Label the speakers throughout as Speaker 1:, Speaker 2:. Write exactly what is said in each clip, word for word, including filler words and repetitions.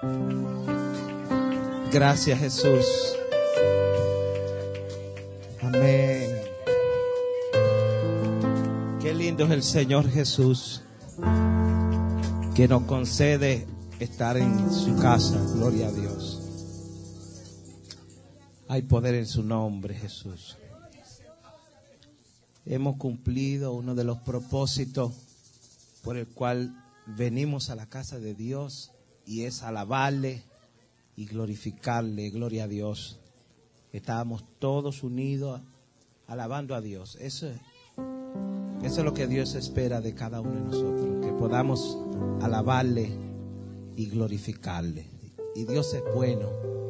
Speaker 1: Gracias, Jesús. Amén. Qué lindo es el Señor Jesús, que nos concede estar en su casa. Gloria a Dios. Hay poder en su nombre, Jesús. Hemos cumplido uno de los propósitos por el cual venimos a la casa de Dios, y es alabarle y glorificarle. Gloria a Dios. Estábamos todos unidos alabando a Dios. Eso, eso es lo que Dios espera de cada uno de nosotros, que podamos alabarle y glorificarle. Y Dios es bueno,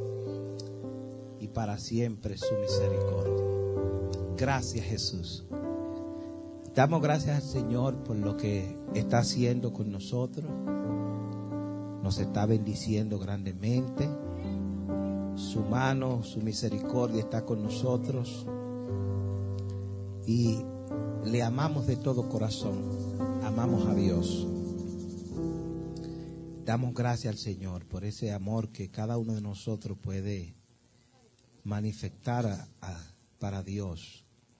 Speaker 1: y para siempre su misericordia. Gracias, Jesús. Damos gracias al Señor por lo que está haciendo con nosotros. Nos está bendiciendo grandemente. Su mano, su misericordia está con nosotros. Y le amamos de todo corazón. Amamos a Dios. Damos gracias al Señor por ese amor que cada uno de nosotros puede manifestar a, a, para Dios.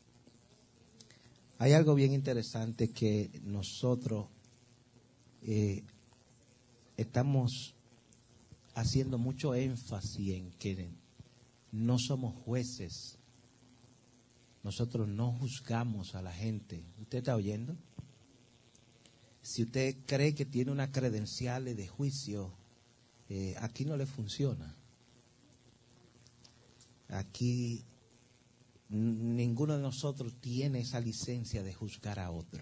Speaker 1: Hay algo bien interesante que nosotros eh, estamos haciendo mucho énfasis en que no somos jueces. Nosotros no juzgamos a la gente. ¿Usted está oyendo? Si usted cree que tiene una credencial de juicio, eh, aquí no le funciona. Aquí ninguno de nosotros tiene esa licencia de juzgar a otro.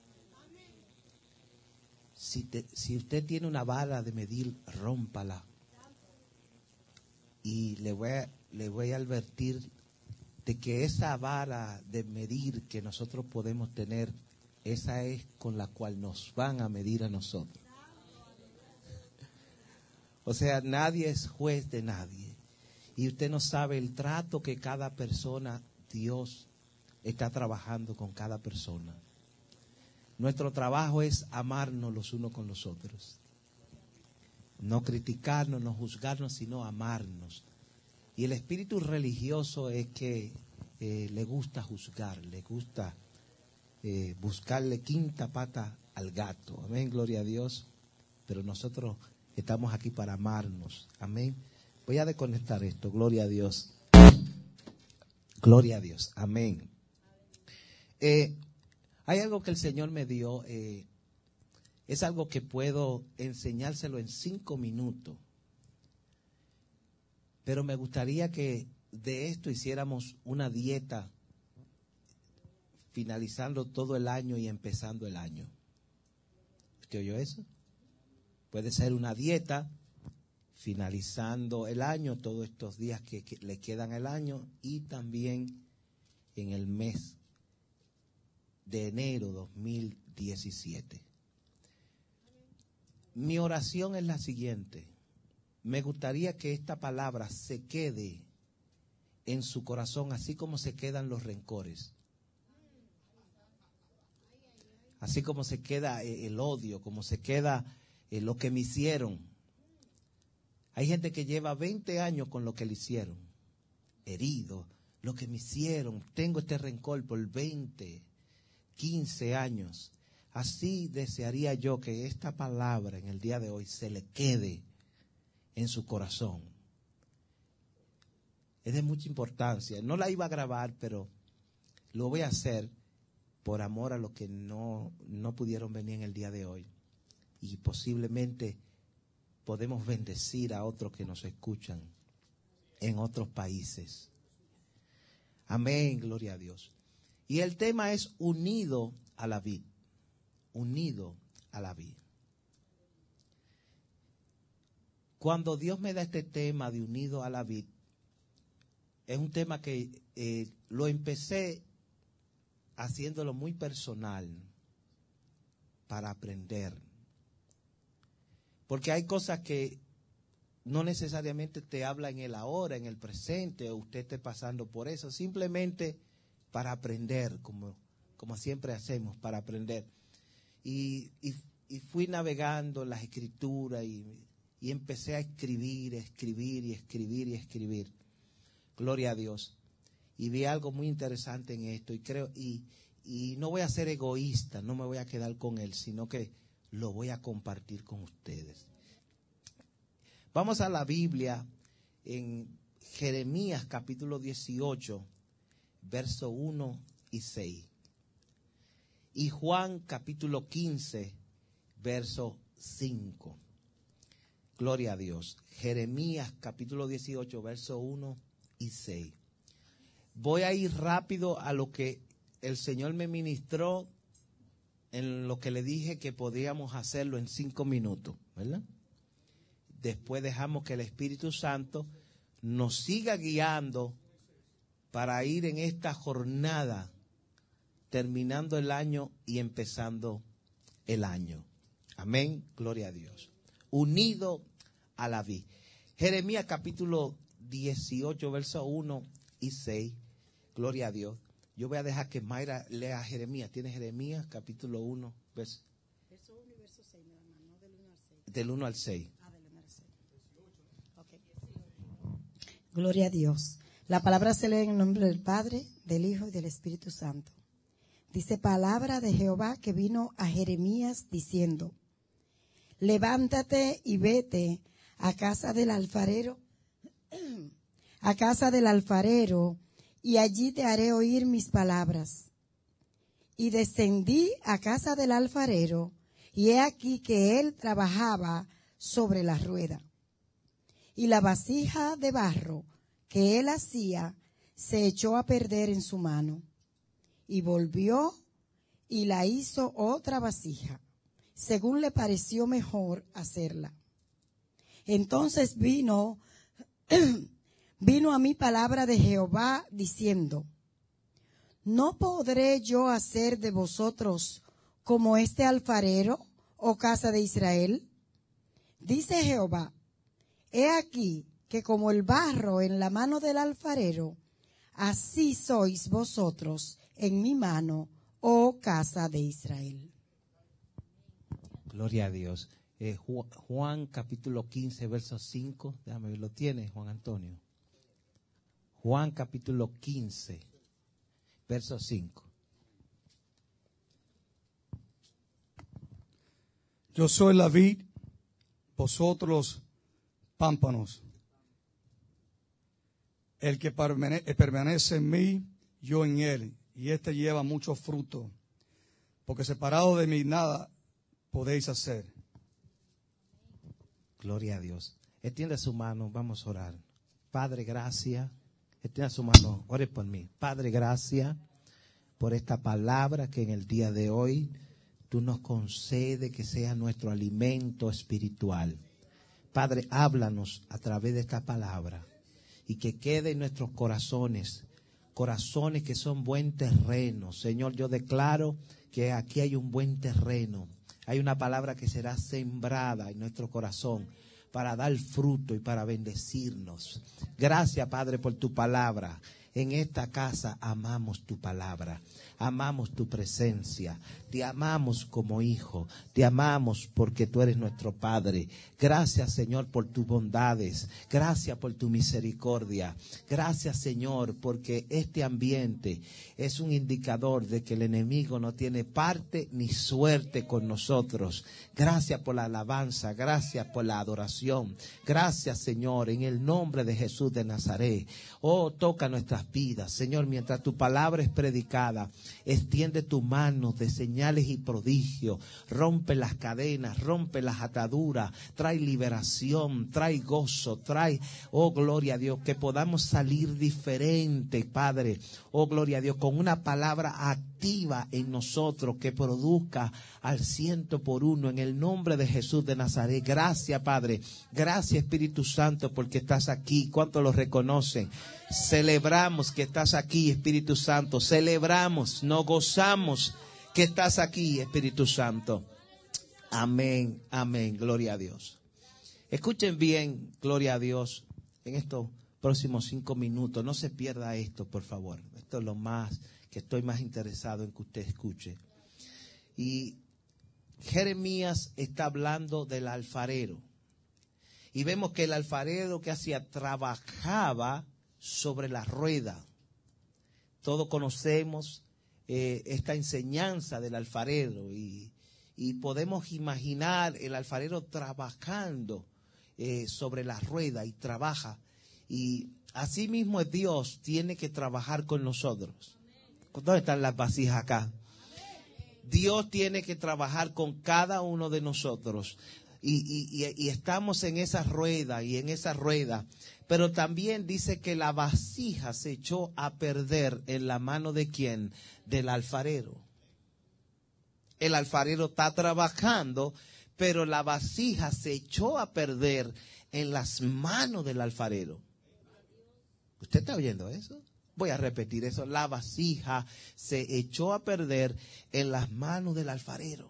Speaker 1: Si, te, si usted tiene una vara de medir, rómpala. Y le voy a, le voy a advertir de que esa vara de medir que nosotros podemos tener, esa es con la cual nos van a medir a nosotros. O sea, nadie es juez de nadie. Y usted no sabe el trato que cada persona, Dios está trabajando con cada persona. Nuestro trabajo es amarnos los unos con los otros. No criticarnos, no juzgarnos, sino amarnos. Y el espíritu religioso es que eh, le gusta juzgar, le gusta eh, buscarle quinta pata al gato. Amén, gloria a Dios. Pero nosotros estamos aquí para amarnos. Amén. Voy a desconectar esto. Gloria a Dios. Gloria a Dios. Amén. Eh, hay algo que el Señor me dio. Eh, es algo que puedo enseñárselo en cinco minutos. Pero me gustaría que de esto hiciéramos una dieta, finalizando todo el año y empezando el año. ¿Usted oyó eso? Puede ser una dieta, finalizando el año, todos estos días que, que le quedan el año, y también en el mes de enero dos mil diecisiete. Mi oración es la siguiente. Me gustaría que esta palabra se quede en su corazón, así como se quedan los rencores. Así como se queda el odio, como se queda lo que me hicieron. Hay gente que lleva veinte años con lo que le hicieron, herido, lo que me hicieron. Tengo este rencor por veinte, quince años. Así desearía yo que esta palabra en el día de hoy se le quede en su corazón. Es de mucha importancia. No la iba a grabar, pero lo voy a hacer por amor a los que no, no pudieron venir en el día de hoy. Y posiblemente podemos bendecir a otros que nos escuchan en otros países. Amén, gloria a Dios. Y el tema es unido a la vid. Unido a la vid. Cuando Dios me da este tema de unido a la vid, es un tema que eh, lo empecé haciéndolo muy personal para aprender. Porque hay cosas que no necesariamente te habla en el ahora, en el presente, o usted esté pasando por eso, simplemente para aprender, como, como siempre hacemos, para aprender. Y, y, y fui navegando en las escrituras y y empecé a escribir, escribir y escribir y escribir. Gloria a Dios. Y vi algo muy interesante en esto y creo y, y no voy a ser egoísta, no me voy a quedar con él, sino que lo voy a compartir con ustedes. Vamos a la Biblia en Jeremías capítulo dieciocho, verso uno y seis. Y Juan capítulo quince, verso cinco. Gloria a Dios. Jeremías capítulo dieciocho, verso uno y seis. Voy a ir rápido a lo que el Señor me ministró, en lo que le dije que podíamos hacerlo en cinco minutos, ¿verdad? Después dejamos que el Espíritu Santo nos siga guiando para ir en esta jornada, terminando el año y empezando el año. Amén, gloria a Dios. Unido a la vid. Jeremías capítulo dieciocho, verso uno y seis. Gloria a Dios. Yo voy a dejar que Mayra lea Jeremías. ¿Tiene Jeremías capítulo uno? Verso,
Speaker 2: verso uno y verso seis, nada más, no del uno al seis.
Speaker 1: Del uno al seis.
Speaker 2: Ah, del uno al seis. Okay. Gloria a Dios. La palabra se lee en el nombre del Padre, del Hijo y del Espíritu Santo. Dice palabra de Jehová que vino a Jeremías diciendo: levántate y vete a casa del alfarero, a casa del alfarero, y allí te haré oír mis palabras. Y descendí a casa del alfarero, y he aquí que él trabajaba sobre la rueda. Y la vasija de barro que él hacía se echó a perder en su mano. Y volvió y la hizo otra vasija, según le pareció mejor hacerla. Entonces vino, vino a mí palabra de Jehová diciendo: ¿no podré yo hacer de vosotros como este alfarero, oh casa de Israel? Dice Jehová: he aquí que como el barro en la mano del alfarero, así sois vosotros en mi mano, oh casa de Israel.
Speaker 1: Gloria a Dios. Eh, Juan, Juan capítulo quince, verso cinco. Déjame ver, ¿lo tiene Juan Antonio? Juan capítulo quince, verso cinco.
Speaker 3: Yo soy la vid, vosotros los pámpanos. El que permanece en mí, yo en él, y éste lleva mucho fruto, porque separado de mí nada podéis hacer.
Speaker 1: Gloria a Dios. Extienda su mano, vamos a orar. Padre, gracias. Extienda su mano, ore por mí. Padre, gracias por esta palabra que en el día de hoy tú nos concedes que sea nuestro alimento espiritual. Padre, háblanos a través de esta palabra y que quede en nuestros corazones, corazones que son buen terreno. Señor, yo declaro que aquí hay un buen terreno. Hay una palabra que será sembrada en nuestro corazón para dar fruto y para bendecirnos. Gracias, Padre, por tu palabra. En esta casa amamos tu palabra, amamos tu presencia, te amamos como hijo, te amamos porque tú eres nuestro Padre. Gracias, Señor, por tus bondades, gracias por tu misericordia, gracias, Señor, porque este ambiente es un indicador de que el enemigo no tiene parte ni suerte con nosotros. Gracias por la alabanza, gracias por la adoración, gracias, Señor, en el nombre de Jesús de Nazaret. Oh, toca nuestras vidas, Señor, mientras tu palabra es predicada, extiende tu mano de señales y prodigios, rompe las cadenas, rompe las ataduras, trae liberación, trae gozo, trae, oh gloria a Dios, que podamos salir diferente, Padre, oh gloria a Dios, con una palabra activa en nosotros que produzca al ciento por uno en el nombre de Jesús de Nazaret. Gracias, Padre, gracias, Espíritu Santo, porque estás aquí. ¿Cuántos lo reconocen? Celebramos que estás aquí, Espíritu Santo. Celebramos, nos gozamos que estás aquí, Espíritu Santo. Amén, amén, gloria a Dios. Escuchen bien, gloria a Dios, en estos próximos cinco minutos. No se pierda esto, por favor. Esto es lo más que estoy más interesado en que usted escuche. Y Jeremías está hablando del alfarero. y vemos que el alfarero que hacía trabajaba sobre la rueda. Todos conocemos eh, esta enseñanza del alfarero y, y podemos imaginar el alfarero trabajando eh, sobre la rueda y trabaja. Y así mismo Dios tiene que trabajar con nosotros. ¿Dónde están las vasijas acá? Dios tiene que trabajar con cada uno de nosotros. Y, y, y estamos en esa rueda y en esa rueda. Pero también dice que la vasija se echó a perder en la mano de quién? Del alfarero. El alfarero está trabajando, pero la vasija se echó a perder en las manos del alfarero. ¿Usted está oyendo eso? Voy a repetir eso. La vasija se echó a perder en las manos del alfarero.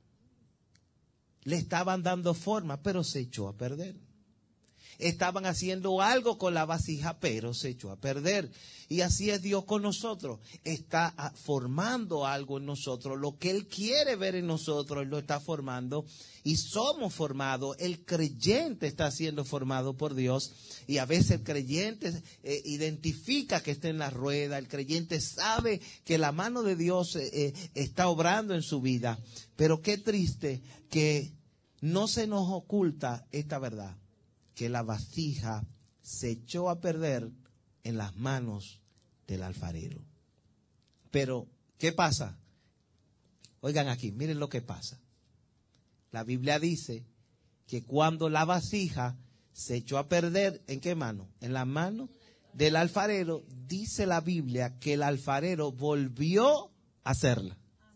Speaker 1: Le estaban dando forma, pero se echó a perder. Estaban haciendo algo con la vasija, pero se echó a perder. Y así es Dios con nosotros. Está formando algo en nosotros. Lo que Él quiere ver en nosotros, Él lo está formando. Y somos formados. El creyente está siendo formado por Dios. Y a veces el creyente eh, identifica que está en la rueda. El creyente sabe que la mano de Dios eh, eh, está obrando en su vida. Pero qué triste que no se nos oculta esta verdad. Que la vasija se echó a perder en las manos del alfarero. Pero, ¿qué pasa? Oigan aquí, miren lo que pasa. La Biblia dice que cuando la vasija se echó a perder, ¿en qué mano? En la mano del alfarero, dice la Biblia que el alfarero volvió a hacerla.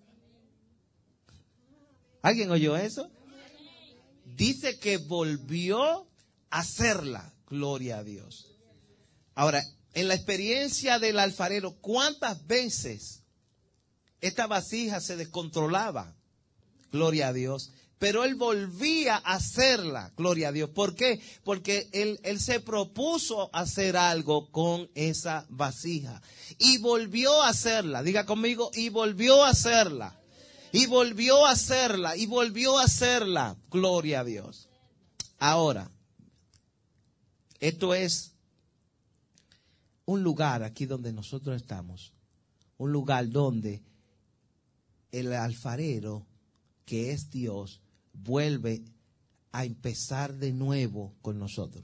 Speaker 1: ¿Alguien oyó eso? Dice que volvió hacerla, gloria a Dios. Ahora, en la experiencia del alfarero, ¿cuántas veces esta vasija se descontrolaba? Gloria a Dios. Pero él volvía a hacerla, gloria a Dios. ¿Por qué? Porque él, él se propuso hacer algo con esa vasija. Y volvió a hacerla, diga conmigo, y volvió a hacerla. Y volvió a hacerla, y volvió a hacerla, gloria a Dios. Ahora, esto es un lugar aquí donde nosotros estamos, un lugar donde el alfarero, que es Dios, vuelve a empezar de nuevo con nosotros.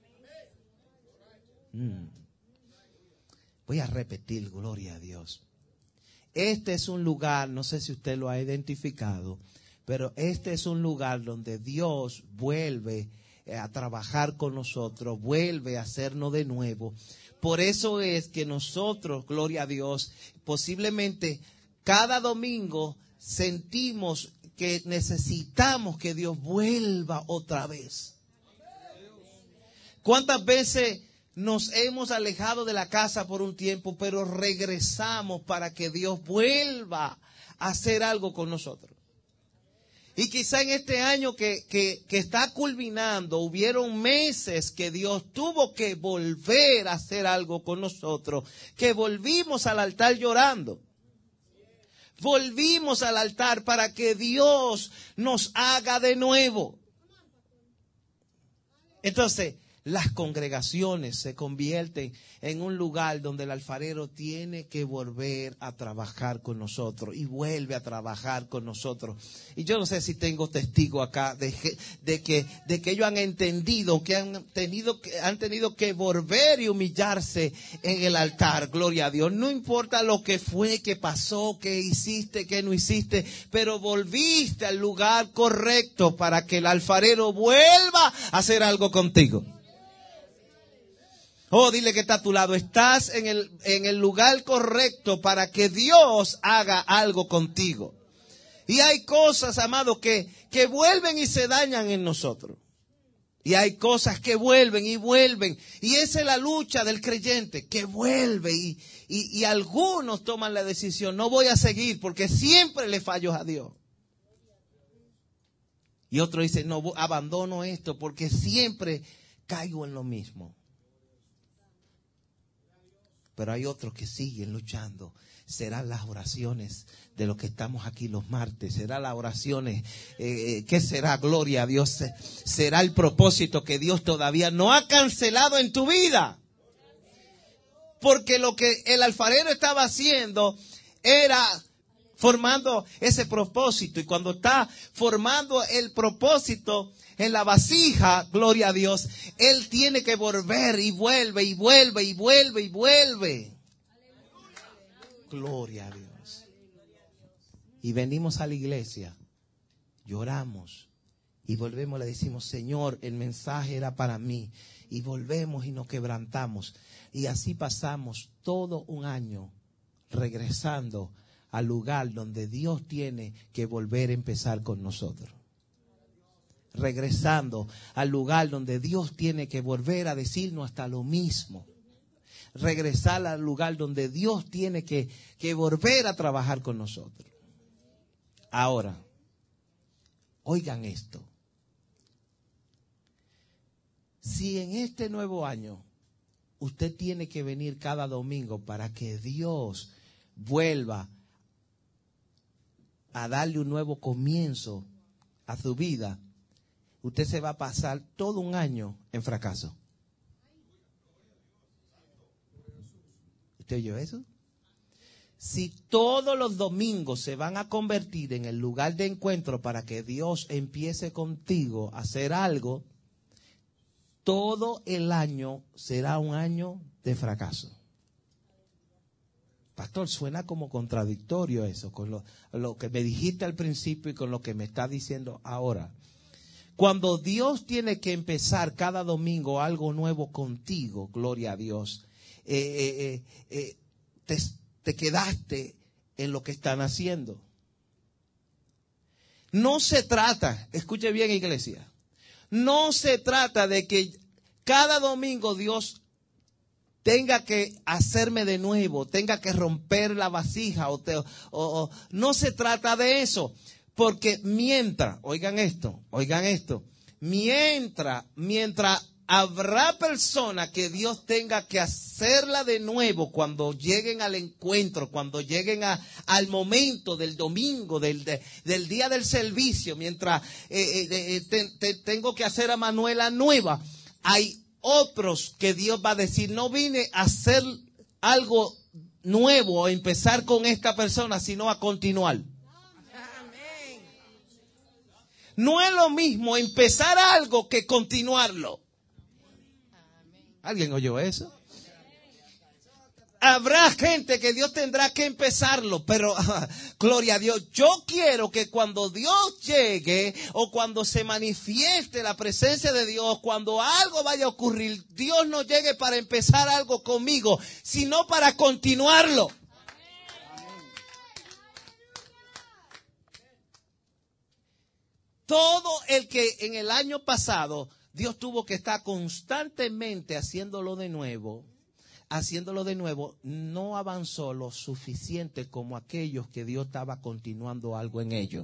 Speaker 1: Mm. Voy a repetir, gloria a Dios. Este es un lugar, no sé si usted lo ha identificado, pero este es un lugar donde Dios vuelve a trabajar con nosotros, vuelve a hacernos de nuevo. Por eso es que nosotros, gloria a Dios, posiblemente cada domingo sentimos que necesitamos que Dios vuelva otra vez. ¿Cuántas veces nos hemos alejado de la casa por un tiempo, pero regresamos para que Dios vuelva a hacer algo con nosotros? Y quizá en este año que, que, que está culminando, hubieron meses que Dios tuvo que volver a hacer algo con nosotros, que volvimos al altar llorando. Volvimos al altar para que Dios nos haga de nuevo. Entonces, las congregaciones se convierten en un lugar donde el alfarero tiene que volver a trabajar con nosotros y vuelve a trabajar con nosotros. Y yo no sé si tengo testigo acá de que, de que, de que ellos han entendido que han tenido, que han tenido que volver y humillarse en el altar. Gloria a Dios. No importa lo que fue, qué pasó, qué hiciste, qué no hiciste, pero volviste al lugar correcto para que el alfarero vuelva a hacer algo contigo. Oh, dile que está a tu lado. Estás en el, en el lugar correcto para que Dios haga algo contigo. Y hay cosas, amados, que, que vuelven y se dañan en nosotros. Y hay cosas que vuelven y vuelven. Y esa es la lucha del creyente, que vuelve. Y, y, y algunos toman la decisión, no voy a seguir porque siempre le fallo a Dios. Y otros dicen, no, abandono esto porque siempre caigo en lo mismo. pero hay otros que siguen luchando. Serán las oraciones de los que estamos aquí los martes, serán las oraciones, eh, ¿qué será? Gloria a Dios, será el propósito que Dios todavía no ha cancelado en tu vida. Porque lo que el alfarero estaba haciendo era formando ese propósito, y cuando está formando el propósito en la vasija, gloria a Dios, él tiene que volver y vuelve y vuelve y vuelve y vuelve. Gloria a Dios. Y venimos a la iglesia, lloramos y volvemos, le decimos, Señor, el mensaje era para mí. Y volvemos y nos quebrantamos. Y así pasamos todo un año regresando al lugar donde Dios tiene que volver a empezar con nosotros. Regresando al lugar donde Dios tiene que volver a decirnos hasta lo mismo. Regresar al lugar donde Dios tiene que, que volver a trabajar con nosotros. Ahora, oigan esto. Si en este nuevo año usted tiene que venir cada domingo para que Dios vuelva a darle un nuevo comienzo a su vida, usted se va a pasar todo un año en fracaso. ¿Usted oyó eso? Si todos los domingos se van a convertir en el lugar de encuentro para que Dios empiece contigo a hacer algo, todo el año será un año de fracaso. Pastor, suena como contradictorio eso, con lo, lo que me dijiste al principio y con lo que me está diciendo ahora. Cuando Dios tiene que empezar cada domingo algo nuevo contigo, gloria a Dios, eh, eh, eh, te, te quedaste en lo que están haciendo. No se trata, escuche bien, iglesia, no se trata de que cada domingo Dios tenga que hacerme de nuevo, tenga que romper la vasija, o, te, o, o no se trata de eso, porque mientras, oigan esto, oigan esto, mientras, mientras habrá personas que Dios tenga que hacerla de nuevo cuando lleguen al encuentro, cuando lleguen a, al momento del domingo, del, de, del día del servicio, mientras eh, eh, te, te, tengo que hacer a Manuela nueva, hay otros que Dios va a decir, no vine a hacer algo nuevo o empezar con esta persona, sino a continuar. No es lo mismo empezar algo que continuarlo. ¿Alguien oyó eso? Habrá gente que Dios tendrá que empezarlo, pero gloria a Dios, yo quiero que cuando Dios llegue o cuando se manifieste la presencia de Dios, cuando algo vaya a ocurrir, Dios no llegue para empezar algo conmigo, sino para continuarlo. Todo el que en el año pasado Dios tuvo que estar constantemente haciéndolo de nuevo, haciéndolo de nuevo, no avanzó lo suficiente como aquellos que Dios estaba continuando algo en ellos.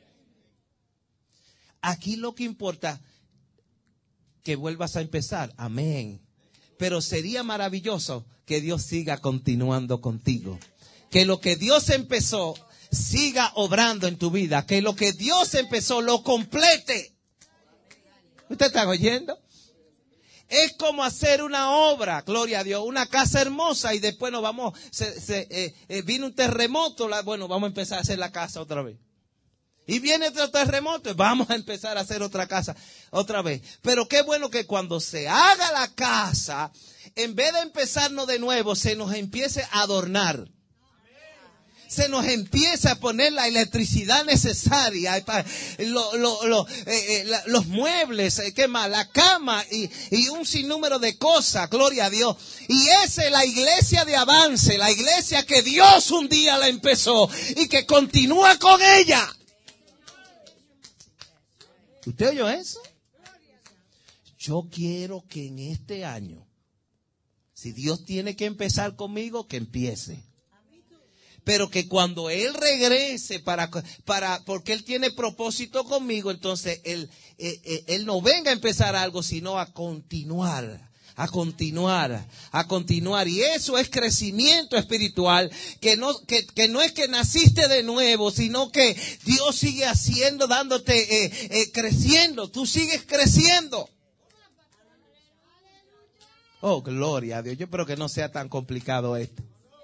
Speaker 1: Aquí lo que importa que vuelvas a empezar, amén. Pero sería maravilloso que Dios siga continuando contigo. Que lo que Dios empezó siga obrando en tu vida. Que lo que Dios empezó lo complete. ¿Usted está oyendo? Es como hacer una obra, gloria a Dios, una casa hermosa y después nos vamos, se, se, eh, eh, vino un terremoto, la, bueno, vamos a empezar a hacer la casa otra vez. Y viene otro terremoto, vamos a empezar a hacer otra casa otra vez. Pero qué bueno que cuando se haga la casa, en vez de empezarnos de nuevo, se nos empiece a adornar. Se nos empieza a poner la electricidad necesaria, lo, lo, lo, eh, eh, la, los muebles, eh, ¿qué más? La cama y, y un sinnúmero de cosas, gloria a Dios. Y esa es la iglesia de avance, la iglesia que Dios un día la empezó y que continúa con ella. ¿Usted oyó eso? Yo quiero que en este año, si Dios tiene que empezar conmigo, que empiece. Pero que cuando Él regrese para, para, porque Él tiene propósito conmigo, entonces Él, él, él no venga a empezar algo, sino a continuar, A continuar, a continuar. Y eso es crecimiento espiritual, que no, que, que no es que naciste de nuevo, sino que Dios sigue haciendo, dándote, eh, eh, creciendo. Tú sigues creciendo. Oh, gloria a Dios. Yo espero que no sea tan complicado esto.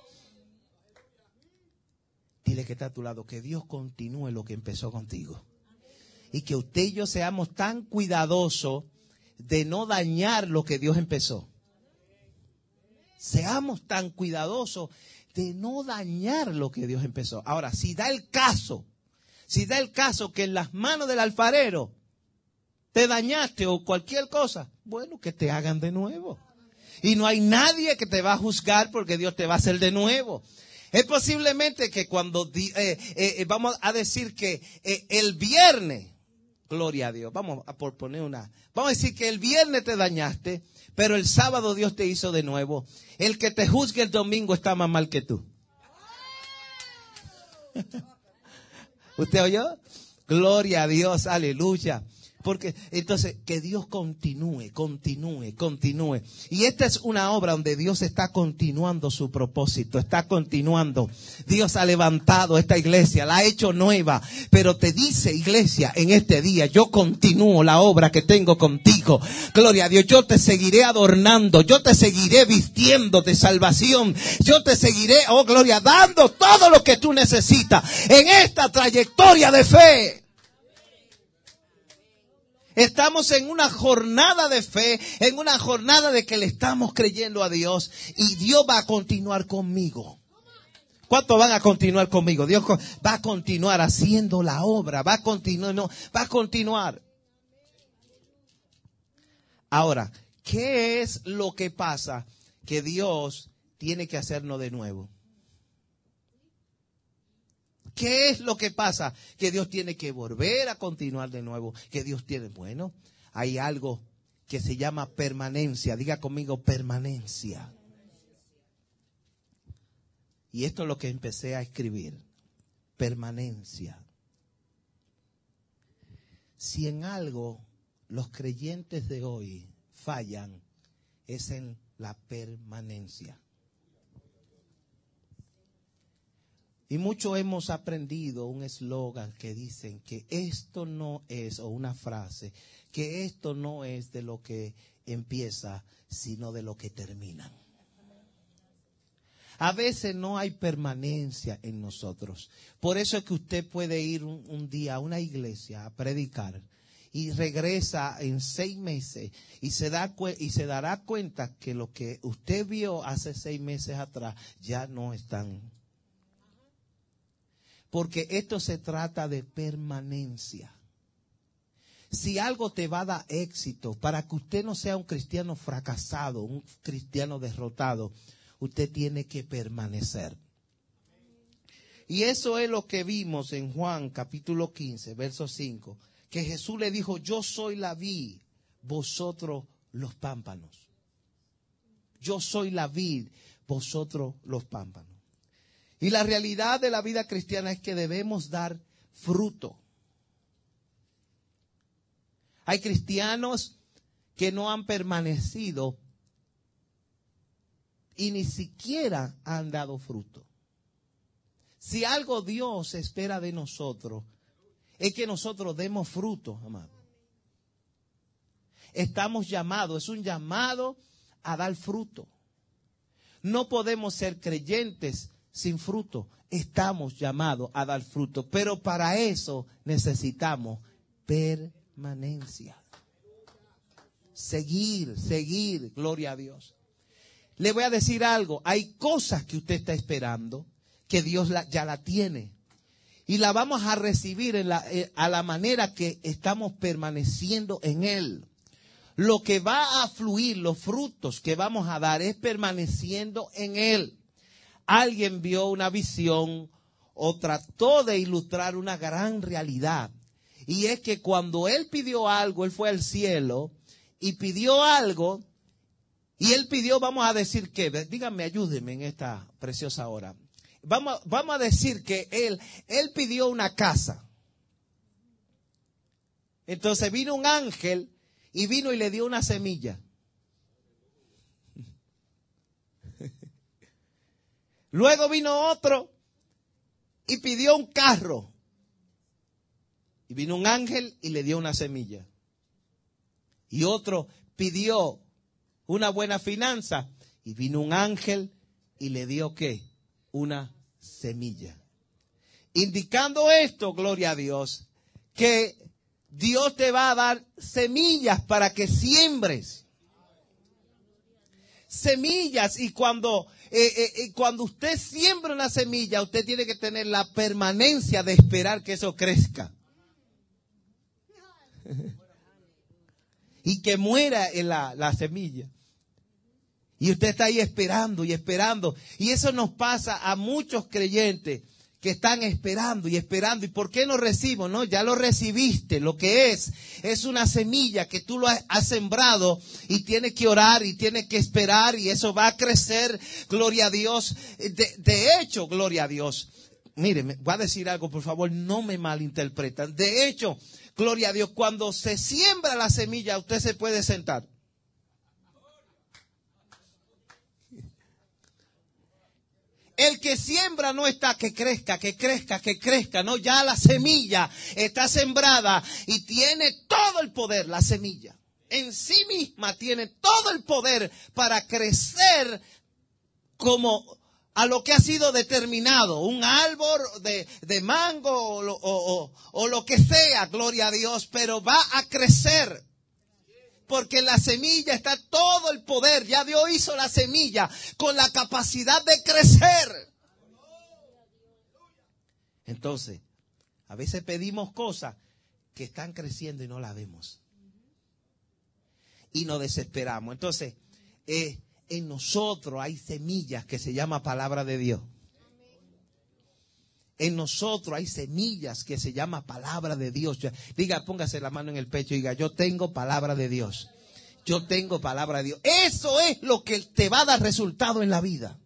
Speaker 1: Dile que está a tu lado, que Dios continúe lo que empezó contigo. Y que usted y yo seamos tan cuidadosos de no dañar lo que Dios empezó. Seamos tan cuidadosos de no dañar lo que Dios empezó. Ahora, si da el caso, si da el caso que en las manos del alfarero te dañaste o cualquier cosa, bueno, que te hagan de nuevo. Y no hay nadie que te va a juzgar porque Dios te va a hacer de nuevo. Es posiblemente que cuando eh, eh, vamos a decir que eh, el viernes, gloria a Dios, vamos a por poner una, vamos a decir que el viernes te dañaste, pero el sábado Dios te hizo de nuevo. El que te juzgue el domingo está más mal que tú. ¿Usted oyó? Gloria a Dios, aleluya. Porque entonces que Dios continúe, continúe, continúe. Y esta es una obra donde Dios está continuando su propósito, está continuando. Dios ha levantado esta iglesia, la ha hecho nueva, pero te dice, iglesia, en este día yo continúo la obra que tengo contigo. Gloria a Dios, yo te seguiré adornando, yo te seguiré vistiendo de salvación, yo te seguiré, oh gloria, dando todo lo que tú necesitas en esta trayectoria de fe. Estamos en una jornada de fe, en una jornada de que le estamos creyendo a Dios y Dios va a continuar conmigo. ¿Cuántos van a continuar conmigo? Dios va a continuar haciendo la obra, va a continuar, no, va a continuar. Ahora, ¿qué es lo que pasa que Dios tiene que hacernos de nuevo? ¿Qué es lo que pasa? Que Dios tiene que volver a continuar de nuevo. Que Dios tiene, bueno, hay algo que se llama permanencia. Diga conmigo, permanencia. Y esto es lo que empecé a escribir. Permanencia. Si en algo los creyentes de hoy fallan, es en la permanencia. Y mucho hemos aprendido un eslogan que dicen que esto no es, o una frase, que esto no es de lo que empieza, sino de lo que termina. A veces no hay permanencia en nosotros. Por eso es que usted puede ir un, un día a una iglesia a predicar y regresa en seis meses y se da y se dará cuenta que lo que usted vio hace seis meses atrás ya no están. Porque esto se trata de permanencia. Si algo te va a dar éxito, para que usted no sea un cristiano fracasado, un cristiano derrotado, usted tiene que permanecer. Y eso es lo que vimos en Juan capítulo quince, verso cinco, que Jesús le dijo, yo soy la vid, vosotros los pámpanos. Yo soy la vid, vosotros los pámpanos. Y la realidad de la vida cristiana es que debemos dar fruto. Hay cristianos que no han permanecido y ni siquiera han dado fruto. Si algo Dios espera de nosotros, es que nosotros demos fruto, amado. Estamos llamados, es un llamado a dar fruto. No podemos ser creyentes sin fruto. Estamos llamados a dar fruto, pero para eso necesitamos permanencia. Seguir, seguir, gloria a Dios. Le voy a decir algo, hay cosas que usted está esperando, que Dios la, ya la tiene. Y la vamos a recibir en la, eh, a la manera que estamos permaneciendo en Él. Lo que va a fluir, los frutos que vamos a dar es permaneciendo en Él. Alguien vio una visión o trató de ilustrar una gran realidad. Y es que cuando él pidió algo, él fue al cielo y pidió algo. Y él pidió, vamos a decir que, díganme, ayúdenme en esta preciosa hora. Vamos, vamos a decir que él, él pidió una casa. Entonces vino un ángel y vino y le dio una semilla. Luego vino otro y pidió un carro. Y vino un ángel y le dio una semilla. Y otro pidió una buena finanza. Y vino un ángel y le dio ¿qué? Una semilla. Indicando esto, gloria a Dios, que Dios te va a dar semillas para que siembres. Semillas. Y cuando, eh, eh, cuando usted siembra una semilla, usted tiene que tener la permanencia de esperar que eso crezca. Y que muera en la, la semilla. Y usted está ahí esperando y esperando. Y eso nos pasa a muchos creyentes que están esperando y esperando. ¿Y por qué no recibo? No, ya lo recibiste. Lo que es, es una semilla que tú lo has, has sembrado y tienes que orar y tienes que esperar y eso va a crecer. Gloria a Dios. De, de hecho, gloria a Dios. Mire, voy a decir algo, por favor, no me malinterpretan. De hecho, gloria a Dios, cuando se siembra la semilla, usted se puede sentar. El que siembra no está que crezca, que crezca, que crezca. No, ya la semilla está sembrada y tiene todo el poder, la semilla. En sí misma tiene todo el poder para crecer como a lo que ha sido determinado. Un árbol de, de mango o, o, o, o lo que sea, gloria a Dios, pero va a crecer. Porque en la semilla está todo el poder. Ya Dios hizo la semilla con la capacidad de crecer. Entonces, a veces pedimos cosas que están creciendo y no las vemos. Y nos desesperamos. Entonces, eh, en nosotros hay semillas que se llama palabra de Dios. En nosotros hay semillas que se llama palabra de Dios. Diga, póngase la mano en el pecho y diga, yo tengo palabra de Dios. Yo tengo palabra de Dios. Eso es lo que te va a dar resultado en la vida.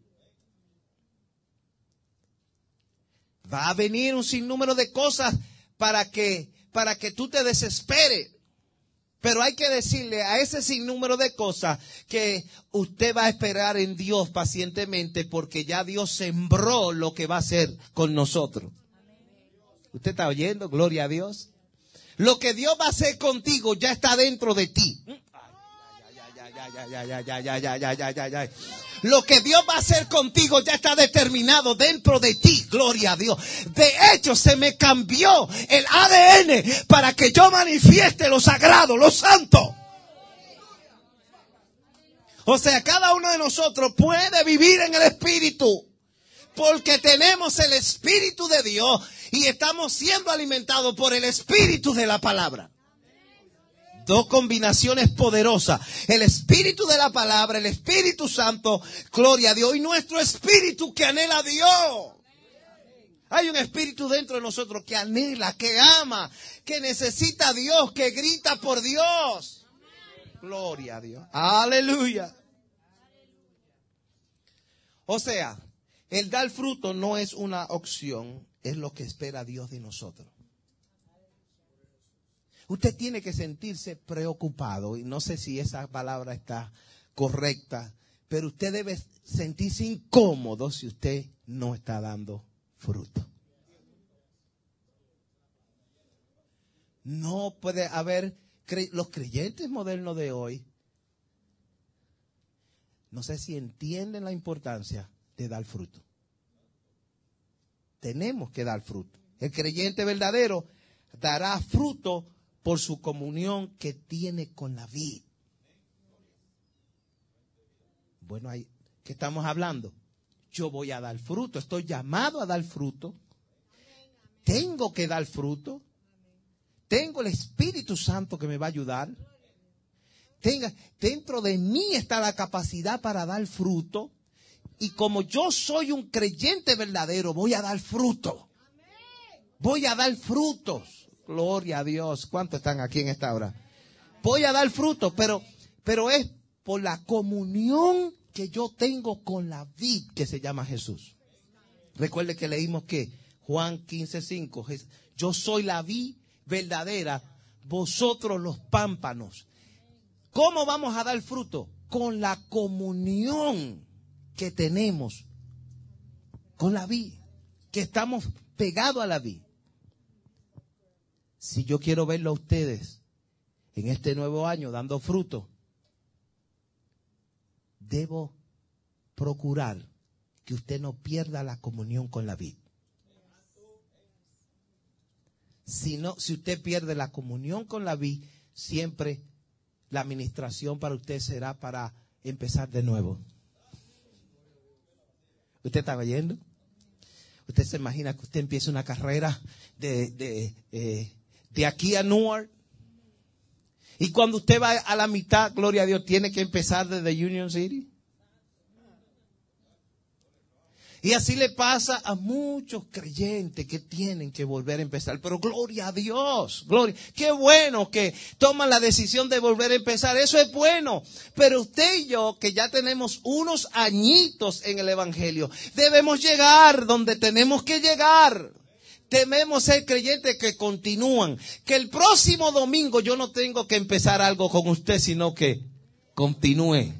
Speaker 1: Va a venir un sinnúmero de cosas para que, para que tú te desesperes. Pero hay que decirle a ese sinnúmero de cosas que usted va a esperar en Dios pacientemente porque ya Dios sembró lo que va a hacer con nosotros. ¿Usted está oyendo? Gloria a Dios. Lo que Dios va a hacer contigo ya está dentro de ti. Lo que Dios va a hacer contigo ya está determinado dentro de ti, gloria a Dios. De hecho, se me cambió el A D N para que yo manifieste lo sagrado, lo santo. O sea, cada uno de nosotros puede vivir en el Espíritu porque tenemos el Espíritu de Dios y estamos siendo alimentados por el Espíritu de la palabra. Dos combinaciones poderosas. El Espíritu de la palabra, el Espíritu Santo, gloria a Dios. Y nuestro espíritu que anhela a Dios. Hay un espíritu dentro de nosotros que anhela, que ama, que necesita a Dios, que grita por Dios. Gloria a Dios. Aleluya. O sea, el dar fruto no es una opción, es lo que espera Dios de nosotros. Usted tiene que sentirse preocupado, y no sé si esa palabra está correcta, pero usted debe sentirse incómodo si usted no está dando fruto. No puede haber, los creyentes modernos de hoy, no sé si entienden la importancia de dar fruto. Tenemos que dar fruto. El creyente verdadero dará fruto por su comunión que tiene con la vid. Bueno, ahí, ¿qué estamos hablando? Yo voy a dar fruto, estoy llamado a dar fruto. Tengo que dar fruto. Tengo el Espíritu Santo que me va a ayudar. Tenga, dentro de mí está la capacidad para dar fruto. Y como yo soy un creyente verdadero, voy a dar fruto. Voy a dar frutos. Gloria a Dios. ¿Cuántos están aquí en esta hora? Voy a dar fruto, pero, pero es por la comunión que yo tengo con la vid que se llama Jesús. Recuerde que leímos que Juan quince cinco, yo soy la vid verdadera, vosotros los pámpanos. ¿Cómo vamos a dar fruto? Con la comunión que tenemos con la vid, que estamos pegados a la vid. Si yo quiero verlo a ustedes en este nuevo año dando fruto, debo procurar que usted no pierda la comunión con la vid. Si no, si usted pierde la comunión con la vid, siempre la administración para usted será para empezar de nuevo. ¿Usted está oyendo? Usted se imagina que usted empiece una carrera de, de, eh, de aquí a Newark. Y cuando usted va a la mitad, gloria a Dios, tiene que empezar desde Union City. Y así le pasa a muchos creyentes que tienen que volver a empezar. Pero gloria a Dios, gloria. Qué bueno que toman la decisión de volver a empezar. Eso es bueno. Pero usted y yo, que ya tenemos unos añitos en el Evangelio, debemos llegar donde tenemos que llegar. Tememos ser creyentes que continúan. Que el próximo domingo yo no tengo que empezar algo con usted, sino que continúe.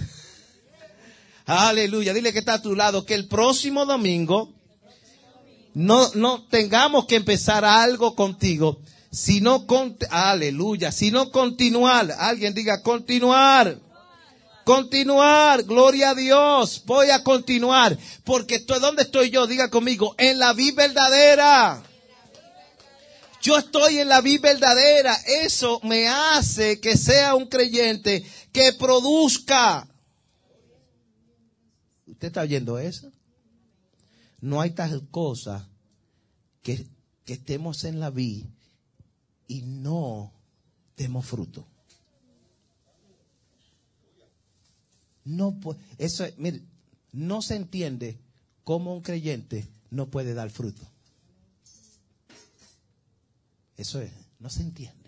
Speaker 1: Aleluya. Dile que está a tu lado, que el próximo domingo no, no tengamos que empezar algo contigo, sino con, aleluya, sino continuar. Alguien diga continuar. Continuar, gloria a Dios. Voy a continuar. Porque estoy, ¿dónde estoy yo? Diga conmigo, en la vid verdadera. Yo estoy en la vid verdadera. Eso me hace que sea un creyente que produzca. ¿Usted está oyendo eso? No hay tal cosa que, que estemos en la vid y no demos fruto. No, eso, mire, no se entiende cómo un creyente no puede dar fruto. Eso es, no se entiende.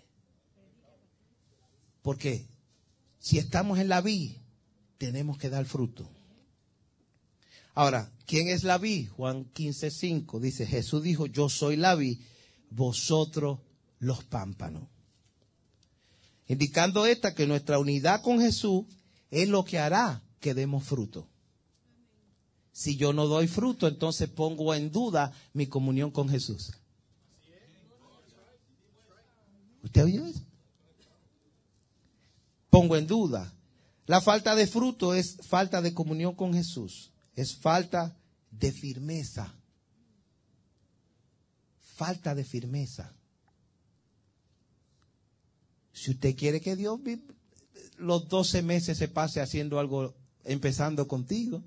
Speaker 1: Porque si estamos en la vid, tenemos que dar fruto. Ahora, ¿quién es la vid? Juan quince cinco dice, Jesús dijo, yo soy la vid, vosotros los pámpanos. Indicando esta que nuestra unidad con Jesús es lo que hará que demos fruto. Si yo no doy fruto, entonces pongo en duda mi comunión con Jesús. ¿Usted oyó eso? Pongo en duda. La falta de fruto es falta de comunión con Jesús. Es falta de firmeza. Falta de firmeza. Si usted quiere que Dios los doce meses se pase haciendo algo, empezando contigo,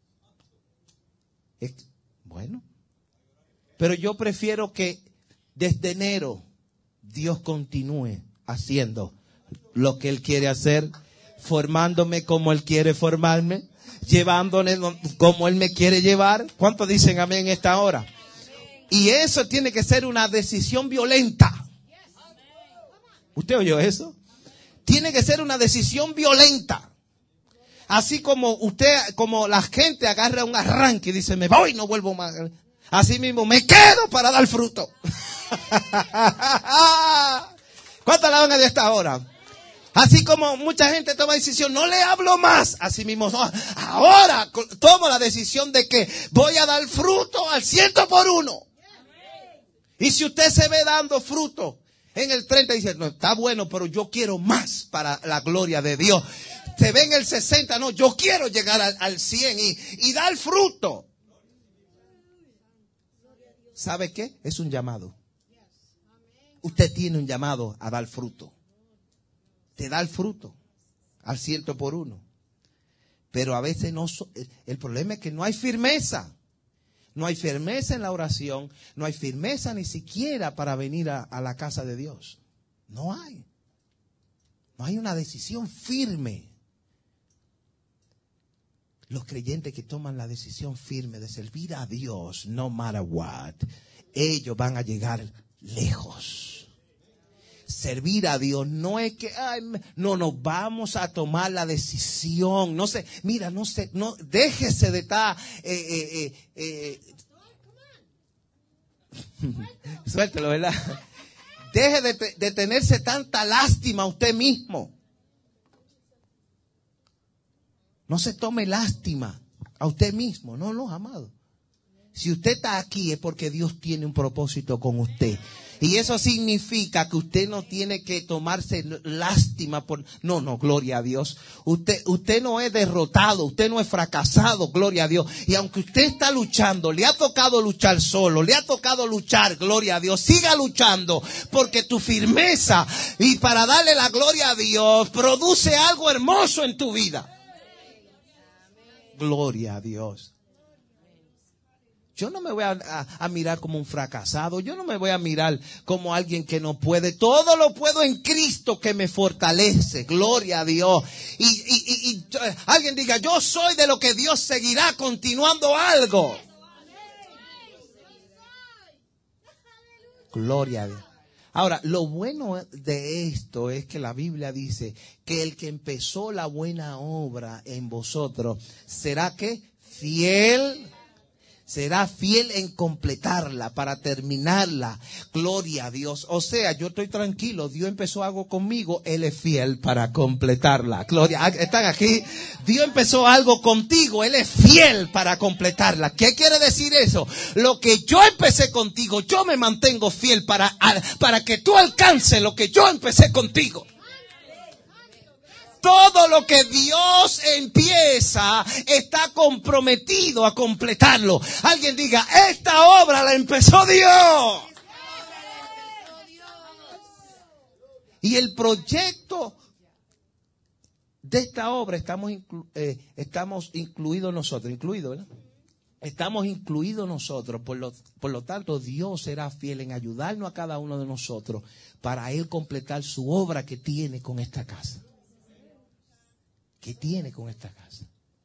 Speaker 1: es, bueno. Pero yo prefiero que desde enero Dios continúe haciendo lo que Él quiere hacer, formándome como Él quiere formarme, llevándome como Él me quiere llevar. ¿Cuántos dicen amén en esta hora? Y eso tiene que ser una decisión violenta. ¿Usted oyó eso? Tiene que ser una decisión violenta. Así como usted, como la gente agarra un arranque y dice, me voy, no vuelvo más. Así mismo, me quedo para dar fruto. ¿Cuántas la van a de esta hora? Así como mucha gente toma decisión, no le hablo más. Así mismo, no, ahora tomo la decisión de que voy a dar fruto al ciento por uno. Y si usted se ve dando fruto en el treinta, dice, no, está bueno, pero yo quiero más para la gloria de Dios. Se ve en el sesenta, no, yo quiero llegar al, al cien y, y dar fruto. ¿Sabe qué? Es un llamado. Usted tiene un llamado a dar fruto. Te da el fruto al ciento por uno. Pero a veces no, el problema es que no hay firmeza. No hay firmeza en la oración. No hay firmeza ni siquiera para venir a, a la casa de Dios. No hay. No hay una decisión firme. Los creyentes que toman la decisión firme de servir a Dios, no matter what, ellos van a llegar lejos. Servir a Dios no es que, ay, no, nos vamos a tomar la decisión. No sé, mira, no sé, no, déjese de estar, eh, eh, eh, eh. Suéltelo, ¿verdad? Deje de, de tenerse tanta lástima a usted mismo. No se tome lástima a usted mismo. No, no, amado. Si usted está aquí es porque Dios tiene un propósito con usted. Y eso significa que usted no tiene que tomarse lástima por... No, no, gloria a Dios. Usted, usted no es derrotado, usted no es fracasado, gloria a Dios. Y aunque usted está luchando, le ha tocado luchar solo, le ha tocado luchar, gloria a Dios. Siga luchando, porque tu firmeza y para darle la gloria a Dios produce algo hermoso en tu vida. Gloria a Dios. Yo no me voy a, a, a mirar como un fracasado. Yo no me voy a mirar como alguien que no puede. Todo lo puedo en Cristo que me fortalece. Gloria a Dios. Y, y, y, y alguien diga, yo soy de lo que Dios seguirá continuando algo. Gloria a Dios. Ahora, lo bueno de esto es que la Biblia dice que el que empezó la buena obra en vosotros será que fiel. Será fiel en completarla, para terminarla. Gloria a Dios. O sea, yo estoy tranquilo. Dios empezó algo conmigo. Él es fiel para completarla. Gloria. ¿Están aquí? Dios empezó algo contigo. Él es fiel para completarla. ¿Qué quiere decir eso? Lo que yo empecé contigo, yo me mantengo fiel para, para que tú alcances lo que yo empecé contigo. Todo lo que Dios empieza está comprometido a completarlo. Alguien diga, esta obra la empezó Dios. Y el proyecto de esta obra estamos, inclu- eh, estamos incluidos nosotros, incluidos, ¿verdad? Estamos incluidos nosotros, por lo, por lo tanto Dios será fiel en ayudarnos a cada uno de nosotros para Él completar su obra que tiene con esta casa. ¿Qué tiene con esta casa?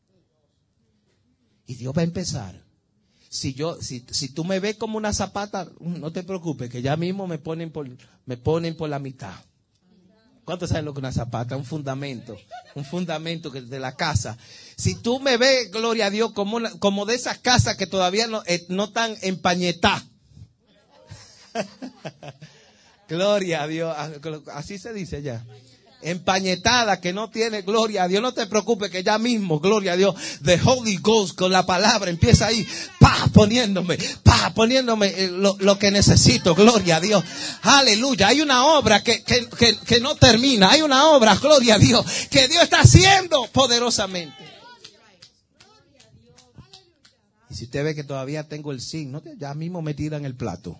Speaker 1: Y Dios va a empezar. Si yo, si, si tú me ves como una zapata, no te preocupes, que ya mismo me ponen por, me ponen por la mitad. ¿Cuántos saben lo que es una zapata? Un fundamento, un fundamento que de la casa. Si tú me ves, gloria a Dios, como una, como de esas casas que todavía no, eh, no están empañetadas. Gloria a Dios, así se dice ya. Empañetada, que no tiene, gloria a Dios. No te preocupes, que ya mismo, gloria a Dios, the Holy Ghost con la palabra empieza ahí, pa, poniéndome, pa, poniéndome lo, lo que necesito, gloria a Dios. Aleluya. Hay una obra que, que, que, que no termina. Hay una obra, gloria a Dios, que Dios está haciendo poderosamente. Y si usted ve que todavía tengo el signo, ya mismo me tiran el plato.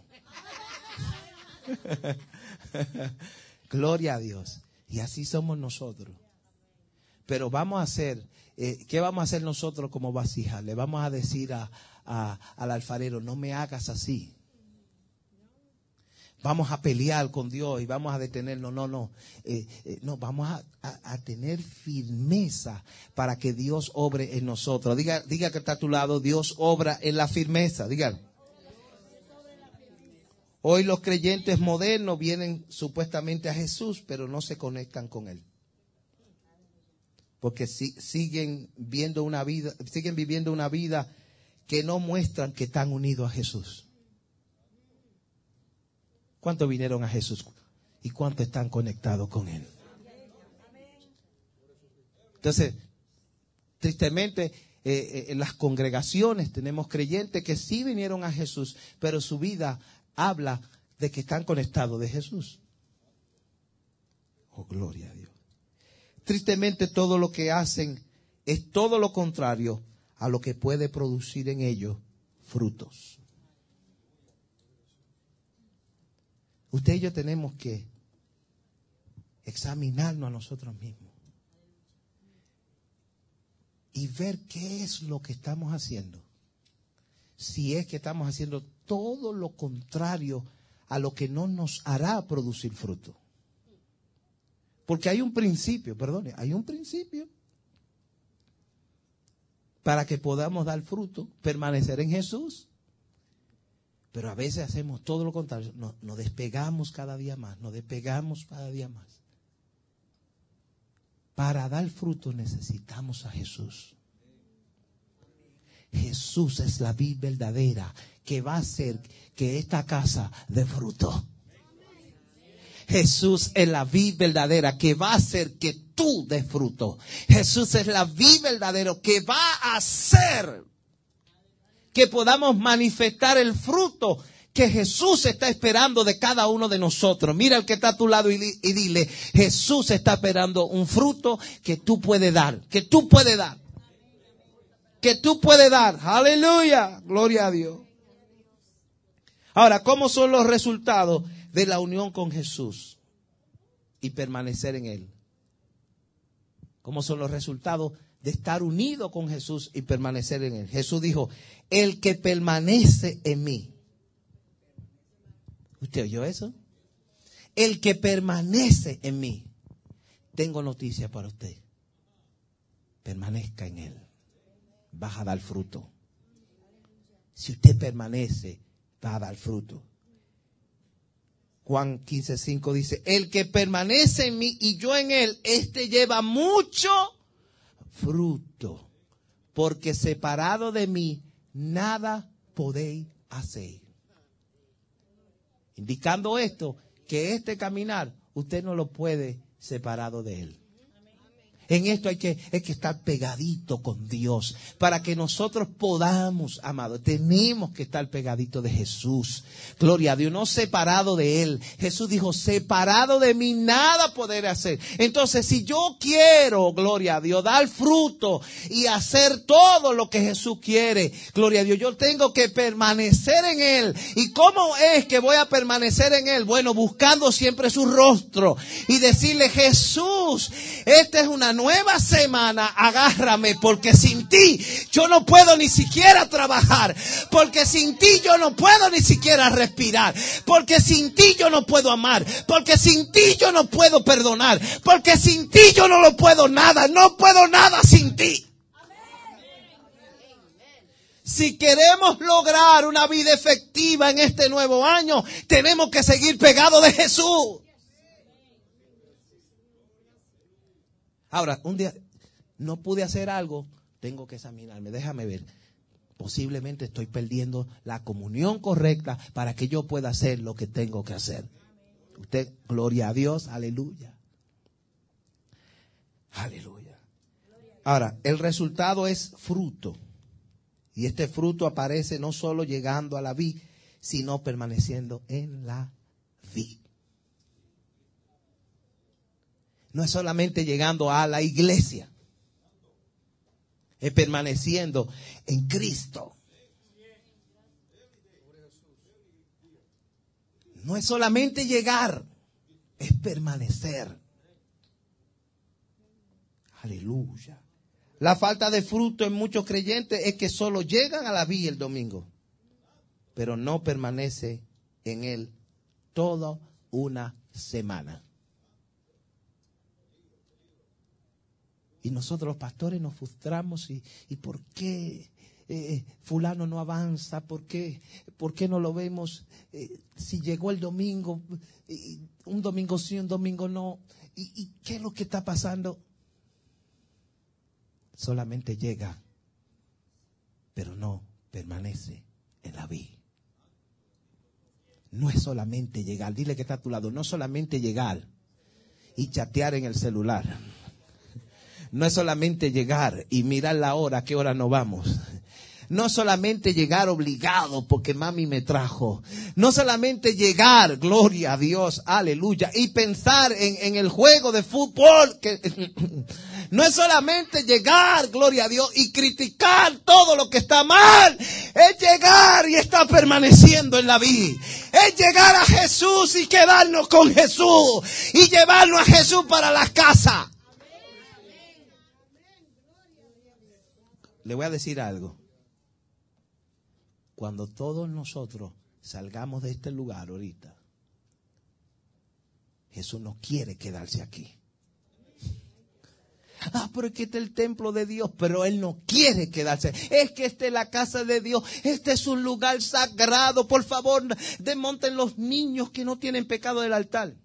Speaker 1: Gloria a Dios. Y así somos nosotros. Pero vamos a hacer, eh, ¿qué vamos a hacer nosotros como vasijas? Le vamos a decir a, a, al alfarero, no me hagas así. Vamos a pelear con Dios y vamos a detenerlo. No, no, eh, eh, no, vamos a, a, a tener firmeza para que Dios obre en nosotros. Diga, diga que está a tu lado, Dios obra en la firmeza. Diga. Hoy los creyentes modernos vienen supuestamente a Jesús, pero no se conectan con Él. Porque si, siguen viendo una vida, siguen viviendo una vida que no muestran que están unidos a Jesús. ¿Cuántos vinieron a Jesús? ¿Y cuántos están conectados con Él? Entonces, tristemente, eh, en las congregaciones tenemos creyentes que sí vinieron a Jesús, pero su vida habla de que están conectados de Jesús. Oh, gloria a Dios. Tristemente todo lo que hacen es todo lo contrario a lo que puede producir en ellos frutos. Usted y yo tenemos que examinarnos a nosotros mismos y ver qué es lo que estamos haciendo. Si es que estamos haciendo todo lo contrario a lo que no nos hará producir fruto. Porque hay un principio, perdone, hay un principio para que podamos dar fruto, permanecer en Jesús. Pero a veces hacemos todo lo contrario, nos, nos despegamos cada día más, nos despegamos cada día más. Para dar fruto necesitamos a Jesús. Jesús es la vid verdadera que va a hacer que esta casa dé fruto. Jesús es la vid verdadera que va a hacer que tú des fruto. Jesús es la vid verdadera que va a hacer que podamos manifestar el fruto que Jesús está esperando de cada uno de nosotros. Mira al que está a tu lado y, y dile, Jesús está esperando un fruto que tú puedes dar, que tú puedes dar, que tú puedes dar. Aleluya, gloria a Dios. Ahora, ¿cómo son los resultados de la unión con Jesús y permanecer en Él? ¿Cómo son los resultados de estar unido con Jesús y permanecer en Él? Jesús dijo, el que permanece en mí. ¿Usted oyó eso? El que permanece en mí. Tengo noticia para usted. Permanezca en Él. Vas a dar fruto. Si usted permanece, va a dar fruto. Juan quince cinco dice, el que permanece en mí y yo en él, este lleva mucho fruto. Porque separado de mí, nada podéis hacer. Indicando esto, que este caminar, usted no lo puede separado de él. En esto hay que, hay que estar pegadito con Dios para que nosotros podamos, amado, tenemos que estar pegadito de Jesús. Gloria a Dios, no separado de Él. Jesús dijo, separado de mí nada poder hacer. Entonces, si yo quiero, gloria a Dios, dar fruto y hacer todo lo que Jesús quiere, gloria a Dios, yo tengo que permanecer en Él. ¿Y cómo es que voy a permanecer en Él? Bueno, buscando siempre su rostro y decirle, Jesús, esta es una nueva semana, agárrame, porque sin ti yo no puedo ni siquiera trabajar, porque sin ti yo no puedo ni siquiera respirar, porque sin ti yo no puedo amar, porque sin ti yo no puedo perdonar, porque sin ti yo no lo puedo nada, no puedo nada sin ti. Si queremos lograr una vida efectiva en este nuevo año, tenemos que seguir pegados de Jesús. Ahora, un día no pude hacer algo, tengo que examinarme, déjame ver. Posiblemente estoy perdiendo la comunión correcta para que yo pueda hacer lo que tengo que hacer. Usted, gloria a Dios, aleluya. Aleluya. Ahora, el resultado es fruto. Y este fruto aparece no solo llegando a la vid, sino permaneciendo en la vid. No es solamente llegando a la iglesia, es permaneciendo en Cristo. No es solamente llegar, es permanecer. Aleluya. La falta de fruto en muchos creyentes es que solo llegan a la vid el domingo, pero no permanece en él toda una semana. Y nosotros los pastores nos frustramos y, y ¿por qué eh, fulano no avanza? ¿Por qué, por qué no lo vemos? Eh, si llegó el domingo, eh, un domingo sí, un domingo no. ¿Y, ¿Y qué es lo que está pasando? Solamente llega, pero no permanece en la vid. No es solamente llegar, dile que está a tu lado, no es solamente llegar y chatear en el celular. No es solamente llegar y mirar la hora, a qué hora nos vamos. No solamente llegar obligado porque mami me trajo. No solamente llegar, gloria a Dios, aleluya, y pensar en, en el juego de fútbol. Que, no es solamente llegar, gloria a Dios, y criticar todo lo que está mal. Es llegar y estar permaneciendo en la vida. Es llegar a Jesús y quedarnos con Jesús. Y llevarnos a Jesús para las casas. Le voy a decir algo. Cuando todos nosotros salgamos de este lugar ahorita, Jesús no quiere quedarse aquí. Ah, pero es que este es el templo de Dios, pero Él no quiere quedarse. Es que esta es la casa de Dios, este es un lugar sagrado. Por favor, desmonten los niños que no tienen pecado del altar.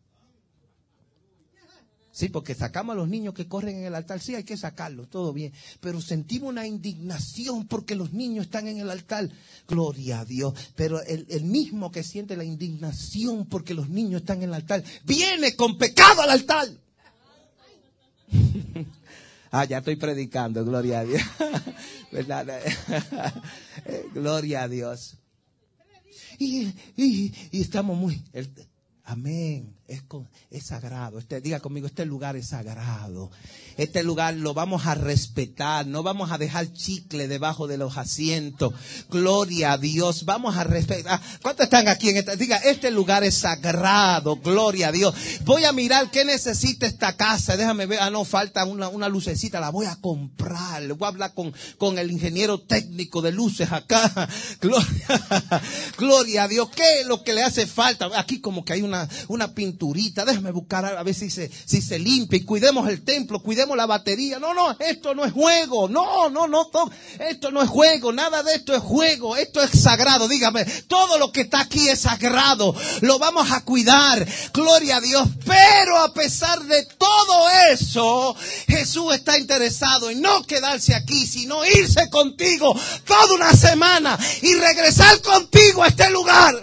Speaker 1: Sí, porque sacamos a los niños que corren en el altar. Sí, hay que sacarlos, todo bien. Pero sentimos una indignación porque los niños están en el altar. Gloria a Dios. Pero el, el mismo que siente la indignación porque los niños están en el altar, viene con pecado al altar. Ah, ya estoy predicando, gloria a Dios. ¿Verdad? Gloria a Dios. Y, y, y estamos muy... El, amén. Es, con, es sagrado. Este, diga conmigo, este lugar es sagrado. Este lugar lo vamos a respetar. No vamos a dejar chicle debajo de los asientos. Gloria a Dios. Vamos a respetar. ¿Cuántos están aquí en esta? Diga, este lugar es sagrado. Gloria a Dios. Voy a mirar qué necesita esta casa. Déjame ver. Ah, no, falta una, una lucecita. La voy a comprar. Le voy a hablar con, con el ingeniero técnico de luces acá. Gloria, gloria a Dios. ¿Qué es lo que le hace falta? Aquí como que hay una, una pintura. Déjame buscar a ver si se, si se limpia y cuidemos el templo, cuidemos la batería. No, no, esto no es juego. No, no, no, no, esto no es juego. Nada de esto es juego. Esto es sagrado. Dígame, todo lo que está aquí es sagrado. Lo vamos a cuidar. Gloria a Dios. Pero a pesar de todo eso, Jesús está interesado en no quedarse aquí, sino irse contigo toda una semana y regresar contigo a este lugar.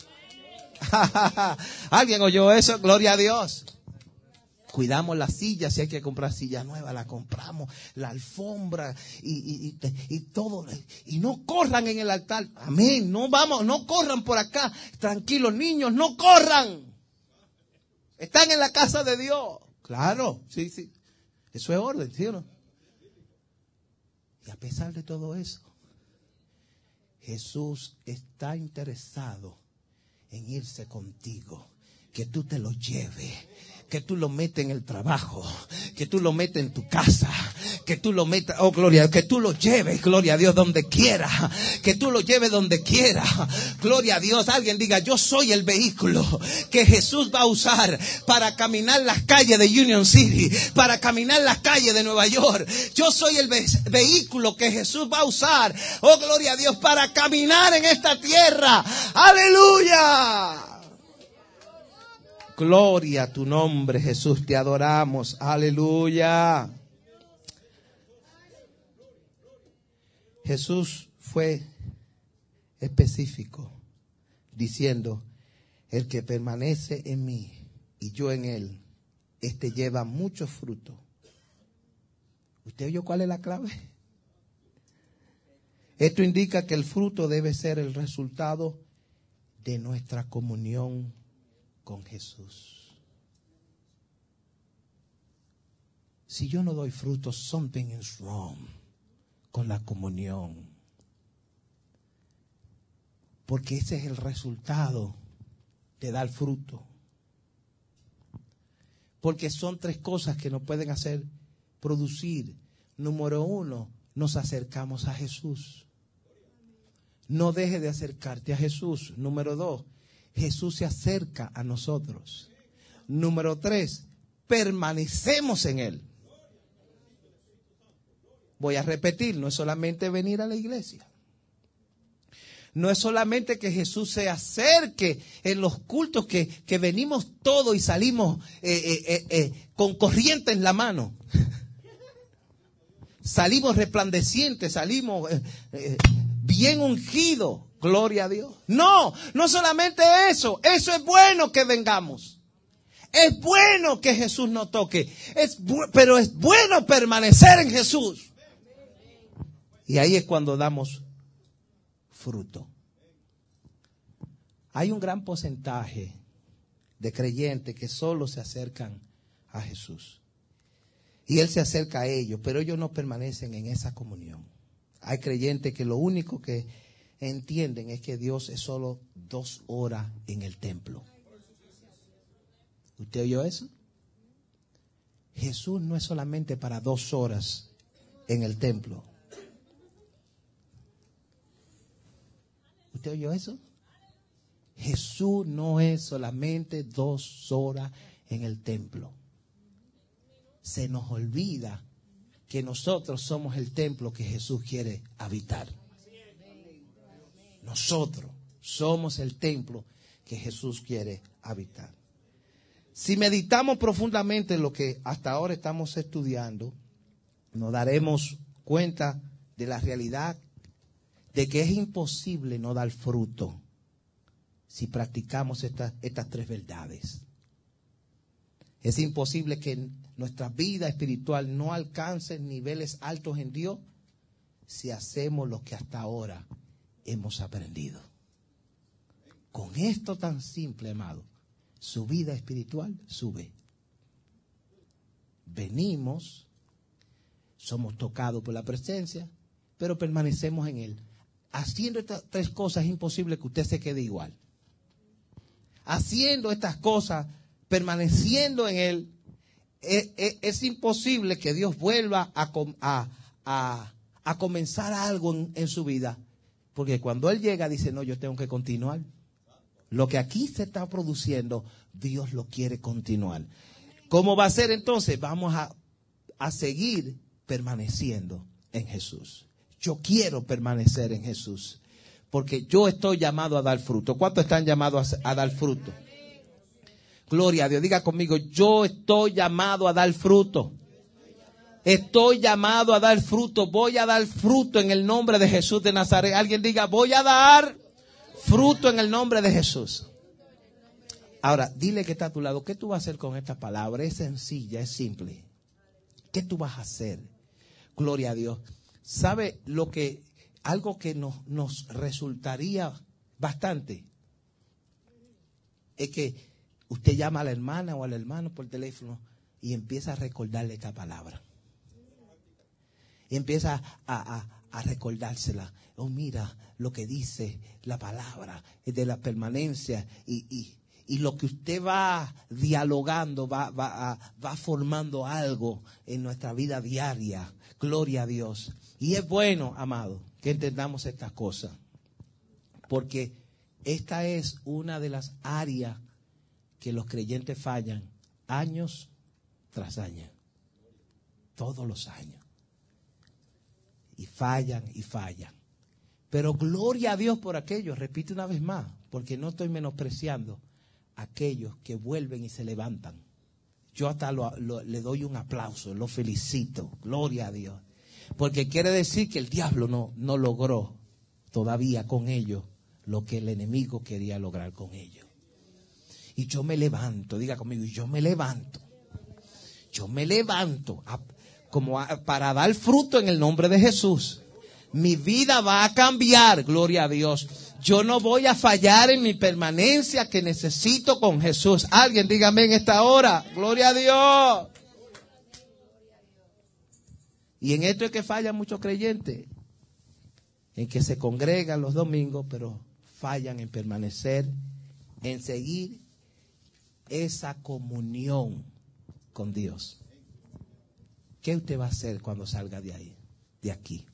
Speaker 1: ¿Alguien oyó eso? Gloria a Dios. Cuidamos las sillas, si hay que comprar silla nueva, la compramos, la alfombra y, y, y, y todo. Y no corran en el altar. Amén. No vamos, no corran por acá. Tranquilos, niños, no corran. Están en la casa de Dios. Claro, sí, sí. Eso es orden, ¿sí o no? Y a pesar de todo eso, Jesús está interesado en irse contigo, que tú te lo lleves, que tú lo metes en el trabajo, que tú lo metes en tu casa, que tú lo metas, oh gloria, que tú lo lleves, gloria a Dios, donde quiera, que tú lo lleves donde quiera, gloria a Dios. Alguien diga, yo soy el vehículo que Jesús va a usar para caminar las calles de Union City, para caminar las calles de Nueva York. Yo soy el ve- vehículo que Jesús va a usar, oh gloria a Dios, para caminar en esta tierra. ¡Aleluya! Gloria a tu nombre, Jesús, te adoramos. Aleluya. Jesús fue específico, diciendo, el que permanece en mí y yo en él, este lleva mucho fruto. ¿Usted oyó cuál es la clave? Esto indica que el fruto debe ser el resultado de nuestra comunión con Jesús. Si yo no doy fruto, something is wrong con la comunión. Porque ese es el resultado de dar fruto. Porque son tres cosas que nos pueden hacer producir. Número uno, nos acercamos a Jesús. No deje de acercarte a Jesús. Número dos, Jesús se acerca a nosotros. Número tres, permanecemos en Él. Voy a repetir, no es solamente venir a la iglesia. No es solamente que Jesús se acerque en los cultos que, que venimos todos y salimos eh, eh, eh, eh, con corriente en la mano. Salimos resplandecientes, salimos eh, eh, bien ungidos. Gloria a Dios. No, no solamente eso. Eso es bueno que vengamos. Es bueno que Jesús nos toque. Es bu- pero es bueno permanecer en Jesús. Y ahí es cuando damos fruto. Hay un gran porcentaje de creyentes que solo se acercan a Jesús. Y Él se acerca a ellos, pero ellos no permanecen en esa comunión. Hay creyentes que lo único que entienden es que Dios es solo dos horas en el templo. ¿Usted oyó eso? Jesús no es solamente para dos horas en el templo. ¿Usted oyó eso? Jesús no es solamente dos horas en el templo. Se nos olvida que nosotros somos el templo que Jesús quiere habitar. Nosotros somos el templo que Jesús quiere habitar. Si meditamos profundamente en lo que hasta ahora estamos estudiando, nos daremos cuenta de la realidad de que es imposible no dar fruto si practicamos estas, estas tres verdades. Es imposible que nuestra vida espiritual no alcance niveles altos en Dios si hacemos lo que hasta ahora hemos aprendido. Con esto tan simple, amado, su vida espiritual sube. Venimos, somos tocados por la presencia, pero permanecemos en Él. Haciendo estas tres cosas es imposible que usted se quede igual. Haciendo estas cosas, permaneciendo en Él, es, es, es imposible que Dios vuelva a, a, a, a comenzar algo en, en su vida. Porque cuando Él llega dice, no, yo tengo que continuar. Lo que aquí se está produciendo, Dios lo quiere continuar. ¿Cómo va a ser entonces? Vamos a, a seguir permaneciendo en Jesús. Yo quiero permanecer en Jesús, porque yo estoy llamado a dar fruto. ¿Cuántos están llamados a, a dar fruto? Gloria a Dios. Diga conmigo, yo estoy llamado a dar fruto. Estoy llamado a dar fruto. Voy a dar fruto en el nombre de Jesús de Nazaret. Alguien diga, voy a dar fruto en el nombre de Jesús. Ahora, dile que está a tu lado, ¿qué tú vas a hacer con esta palabra? Es sencilla, es simple. ¿Qué tú vas a hacer? Gloria a Dios. ¿Sabe lo que, algo que nos, nos resultaría bastante? Es que usted llama a la hermana o al hermano por teléfono y empieza a recordarle esta palabra. Y empieza a, a, a recordársela. Oh, mira lo que dice la palabra de la permanencia y, y, y lo que usted va dialogando, va, va, a, va formando algo en nuestra vida diaria. Gloria a Dios. Y es bueno, amado, que entendamos estas cosas. Porque esta es una de las áreas que los creyentes fallan años tras años. Todos los años. Y fallan y fallan. Pero gloria a Dios por aquellos, repito una vez más, porque no estoy menospreciando a aquellos que vuelven y se levantan. Yo hasta lo, lo, le doy un aplauso, lo felicito, gloria a Dios. Porque quiere decir que el diablo no, no logró todavía con ellos lo que el enemigo quería lograr con ellos. Y yo me levanto, diga conmigo, yo me levanto. Yo me levanto a, como a, para dar fruto en el nombre de Jesús. Mi vida va a cambiar, gloria a Dios. Yo no voy a fallar en mi permanencia que necesito con Jesús. Alguien dígame en esta hora, gloria a Dios. Y en esto es que fallan muchos creyentes, en que se congregan los domingos, pero fallan en permanecer, en seguir esa comunión con Dios. ¿Qué usted va a hacer cuando salga de ahí, de aquí?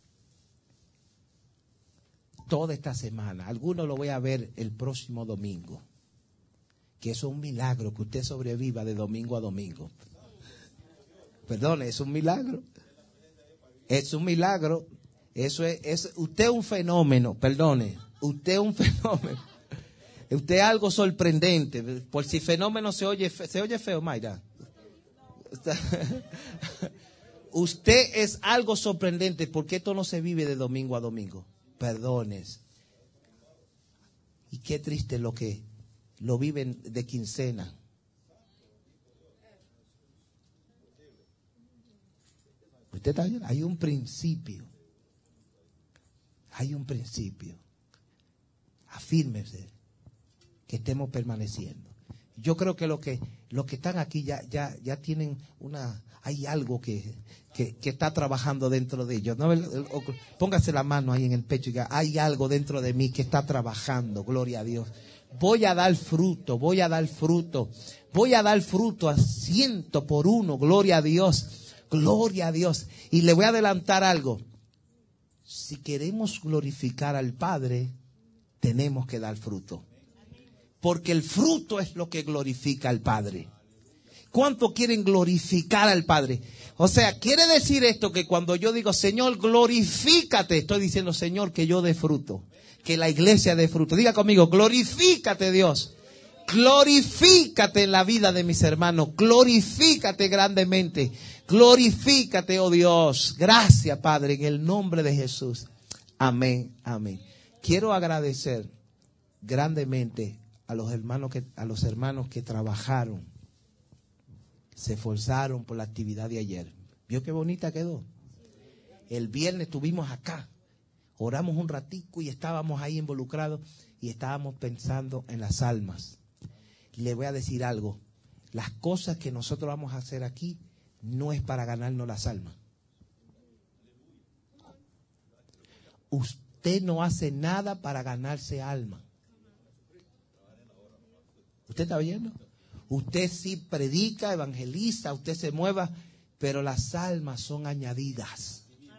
Speaker 1: Toda esta semana, algunos lo voy a ver el próximo domingo, que eso es un milagro, que usted sobreviva de domingo a domingo. Perdón, es un milagro. Es un milagro. Eso es, es, usted es un fenómeno, perdone. Usted es un fenómeno. Usted es algo sorprendente. Por si fenómeno se oye, se oye feo, Mayra. Usted es algo sorprendente porque esto no se vive de domingo a domingo. Perdones. Y qué triste lo que lo viven de quincena. Usted está bien. Hay un principio. Hay un principio. Afírmese que estemos permaneciendo. Yo creo que los que los que están aquí ya ya ya tienen una hay algo que que, que está trabajando dentro de ellos. ¿No? Póngase la mano ahí en el pecho y diga, hay algo dentro de mí que está trabajando. Gloria a Dios. Voy a dar fruto, voy a dar fruto, voy a dar fruto a ciento por uno. Gloria a Dios, gloria a Dios. Y le voy a adelantar algo. Si queremos glorificar al Padre, tenemos que dar fruto. Porque el fruto es lo que glorifica al Padre. ¿Cuánto quieren glorificar al Padre? O sea, quiere decir esto que cuando yo digo, Señor, glorifícate, estoy diciendo, Señor, que yo dé fruto. Que la iglesia dé fruto. Diga conmigo, glorifícate, Dios. Glorifícate en la vida de mis hermanos. Glorifícate grandemente. Glorifícate, oh Dios. Gracias, Padre, en el nombre de Jesús. Amén, amén. Quiero agradecer grandemente a los hermanos que, a los hermanos que trabajaron se esforzaron por la actividad de ayer. ¿Vio qué bonita quedó? El viernes estuvimos acá, oramos un ratico y estábamos ahí involucrados y estábamos pensando en las almas. Le voy a decir algo, las cosas que nosotros vamos a hacer aquí no es para ganarnos las almas. Usted no hace nada para ganarse alma. ¿Usted está viendo? Usted sí predica, evangeliza, usted se mueva, pero las almas son añadidas.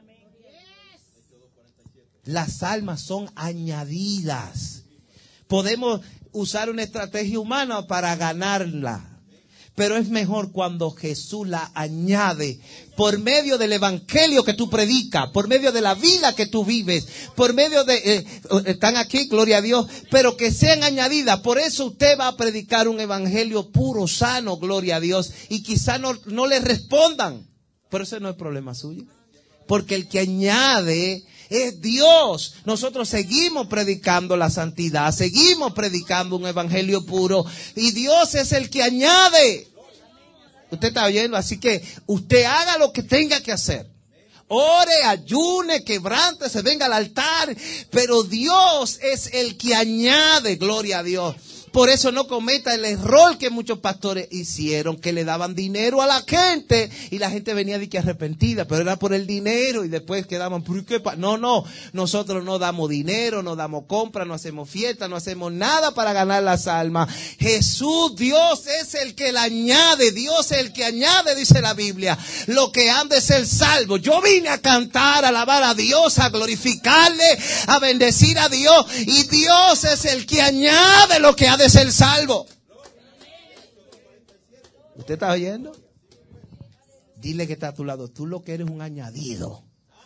Speaker 1: Las almas son añadidas. Podemos usar una estrategia humana para ganarla, pero es mejor cuando Jesús la añade por medio del evangelio que tú predicas, por medio de la vida que tú vives, por medio de... Eh, están aquí, gloria a Dios, pero que sean añadidas. Por eso usted va a predicar un evangelio puro, sano, gloria a Dios, y quizá no, no le respondan, pero eso no es problema suyo, porque el que añade es Dios. Nosotros seguimos predicando la santidad, seguimos predicando un evangelio puro y Dios es el que añade. Usted está oyendo, así que usted haga lo que tenga que hacer. Ore, ayune, quebrante, se venga al altar, pero Dios es el que añade, gloria a Dios. Por eso no cometa el error que muchos pastores hicieron, que le daban dinero a la gente y la gente venía de que arrepentida, pero era por el dinero y después quedaban, ¿por qué? No, no, nosotros no damos dinero, no damos compra, no hacemos fiesta, no hacemos nada para ganar las almas. Jesús, Dios es el que la añade, Dios es el que añade, dice la Biblia. Lo que anda es el salvo. Yo vine a cantar, a alabar a Dios, a glorificarle, a bendecir a Dios, y Dios es el que añade lo que ha de es el salvo. ¿Usted está oyendo? Dile que está a tu lado, tú lo que eres un añadido.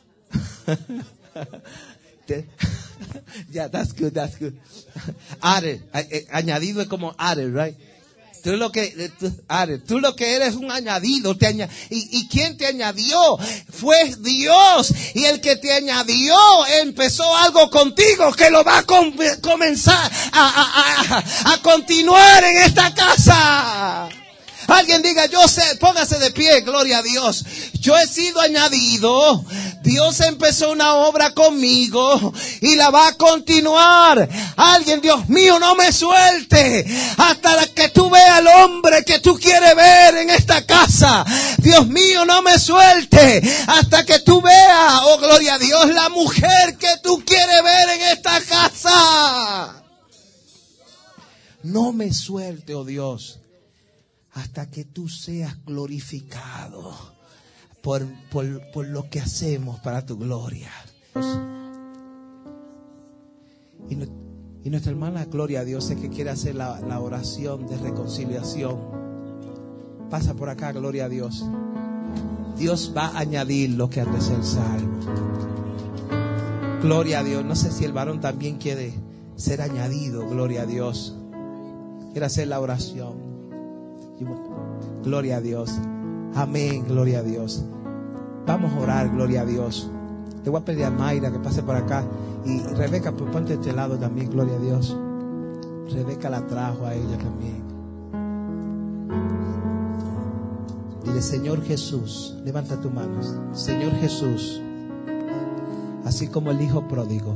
Speaker 1: Yeah, that's good, that's good. Added, añadido es como added, right? Tú lo que, tú, added, tú lo que eres un añadido. Te añad, y, ¿Y quién te añadió? Fue Dios. Y el que te añadió empezó algo contigo que lo va a com- comenzar a, a, a, a continuar en esta casa. Alguien diga, yo sé, póngase de pie, gloria a Dios. Yo he sido añadido. Dios empezó una obra conmigo y la va a continuar. Alguien, Dios mío, no me suelte hasta que tú veas al hombre que tú quieres ver en esta casa. Dios mío, no me suelte hasta que tú veas, oh gloria a Dios, la mujer que tú quieres ver en esta casa. No me suelte, oh Dios, hasta que tú seas glorificado por, por, por lo que hacemos para tu gloria. Y, y nuestra hermana, gloria a Dios, es que quiere hacer la, la oración de reconciliación. Pasa por acá, gloria a Dios. Dios va a añadir lo que ha de ser salvo. Gloria a Dios. No sé si el varón también quiere ser añadido, gloria a Dios. Quiere hacer la oración. Gloria a Dios. Amén, gloria a Dios. Vamos a orar, gloria a Dios. Le voy a pedir a Mayra que pase por acá. Y Rebeca, pues ponte a este lado también, gloria a Dios. Rebeca la trajo a ella también. Dile, Señor Jesús, levanta tus manos. Señor Jesús, así como el hijo pródigo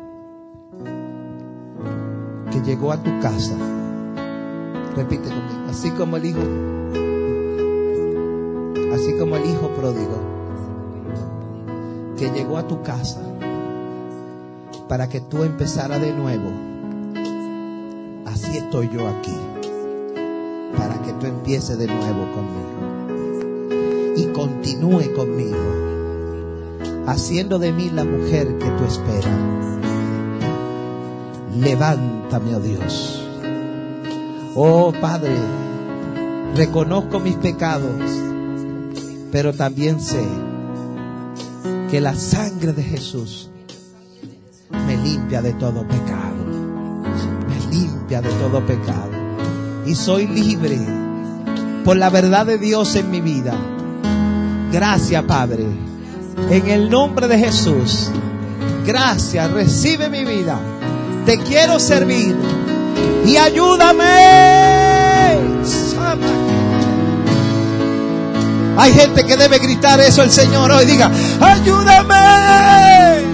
Speaker 1: que llegó a tu casa. Repite conmigo. Así como el hijo, así como el hijo pródigo que llegó a tu casa para que tú empezaras de nuevo. Así estoy yo aquí para que tú empieces de nuevo conmigo y continúe conmigo, haciendo de mí la mujer que tú esperas. Levántame, oh Dios. Oh Padre, reconozco mis pecados, pero también sé que la sangre de Jesús me limpia de todo pecado, me limpia de todo pecado, y soy libre por la verdad de Dios en mi vida. Gracias, Padre, en el nombre de Jesús. Gracias, recibe mi vida. Te quiero servir. Y ayúdame. Hay gente que debe gritar eso al Señor hoy. Diga, ayúdame.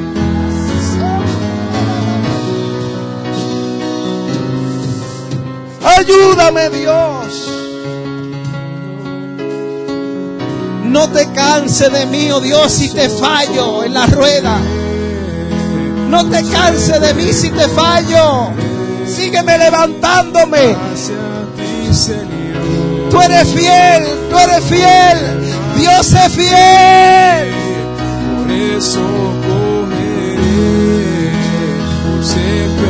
Speaker 1: Ayúdame, Dios. No te canses de mí, oh Dios, si te fallo en la rueda. No te canses de mí si te fallo. Sígueme levantándome. Tú eres fiel, tú eres fiel. Dios es fiel.
Speaker 4: Por eso correré, por siempre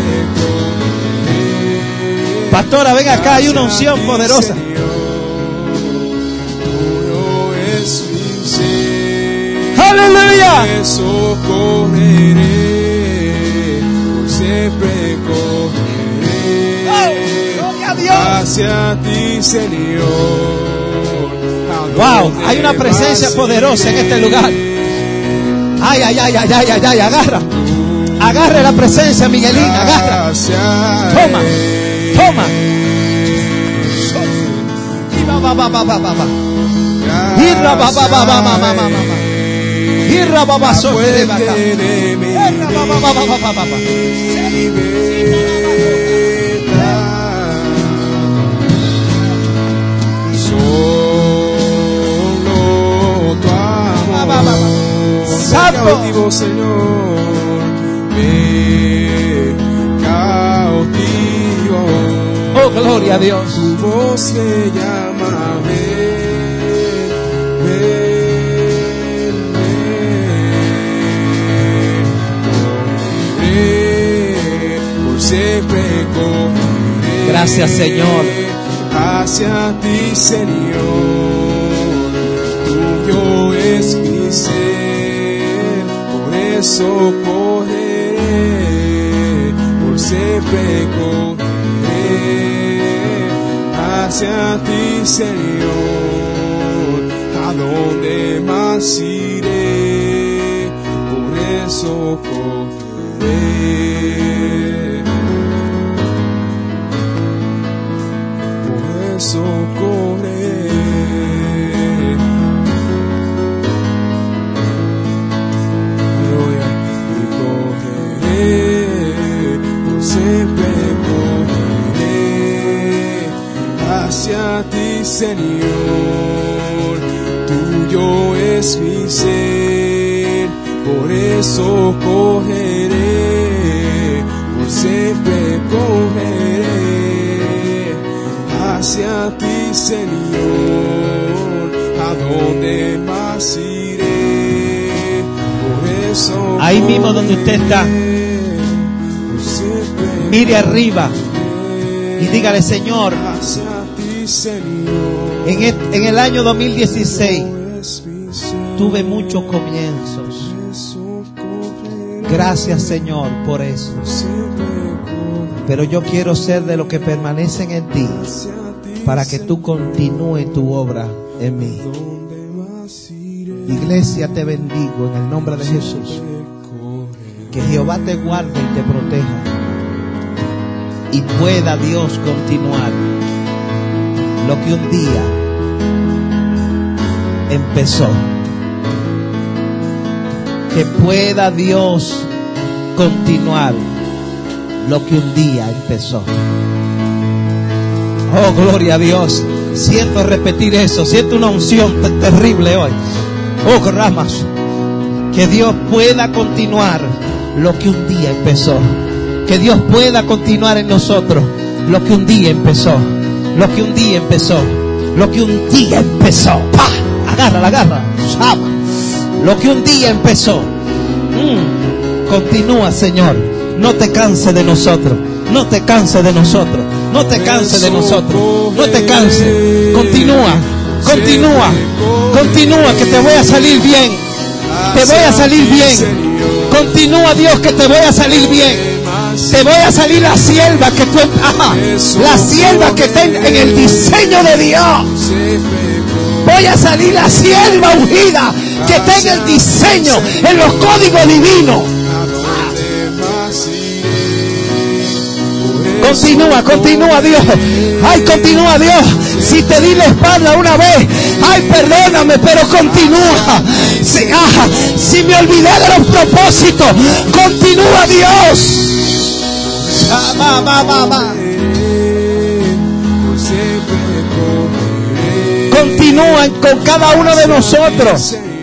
Speaker 4: correré.
Speaker 1: Pastora, ven acá, hay una unción poderosa. Aleluya.
Speaker 4: Por eso correré, por siempre correré.
Speaker 1: Oh, gloria a Dios.
Speaker 4: Hacia ti, Señor.
Speaker 1: Wow, hay una presencia poderosa en este lugar. Ay, ay, ay, ay, ay, ay, ay, agarra. Agarre la presencia, Miguelina, agarra. Toma, toma. Irra ba ba ba ba ba ba. Irra ba ba ba ba ba ba ba. Irra ba ba so de ba. Irra ba ba ba ba ba ba ba.
Speaker 4: Cautivo, Señor, me cautivo.
Speaker 1: Oh, gloria a Dios.
Speaker 4: Tu voz me llama, ven, ven, ven. Por siempre correré.
Speaker 1: Gracias, Señor.
Speaker 4: Hacia ti, Señor, tuyo es mi ser. Por eso correré, por siempre correré hacia ti, Señor. ¿A dónde más iré? Por eso correré, por eso correré. Por siempre correré hacia ti, Señor. Tuyo es mi ser, por eso correré, por siempre correré hacia ti, Señor. ¿A dónde más iré? Por eso
Speaker 1: ahí mismo donde usted está, mire arriba y dígale, Señor, en el, en el año dos mil dieciséis tuve muchos comienzos. Gracias, Señor, por eso. Pero yo quiero ser de los que permanecen en ti, para que tú continúes tu obra en mí. Iglesia, te bendigo en el nombre de Jesús. Que Jehová te guarde y te proteja, y pueda Dios continuar lo que un día empezó. Que pueda Dios continuar lo que un día empezó. Oh, gloria a Dios. Siento repetir eso. Siento una unción terrible hoy. Oh, ramas. Que Dios pueda continuar lo que un día empezó. Que Dios pueda continuar en nosotros lo que un día empezó. Lo que un día empezó. Lo que un día empezó. ¡Pah! Agárrala, agarra. ¡Sama! Lo que un día empezó. Mm. Continúa, Señor. No te canses de nosotros. No te canses de nosotros. No te canses de nosotros. No te canses. Continúa. Continúa. Continúa, que te voy a salir bien. Te voy a salir bien. Continúa, Dios, que te voy a salir bien. Te voy a salir la sierva que tú, ajá, la sierva que está en el diseño de Dios. Voy a salir la sierva ungida que está en el diseño, en los códigos divinos. Continúa, continúa, Dios. Ay, continúa, Dios. Si te di la espalda una vez, Ay, perdóname, pero continúa. Si, ah, si me olvidé de los propósitos, continúa, Dios. Va, va, va, va. Continúa con cada uno de nosotros.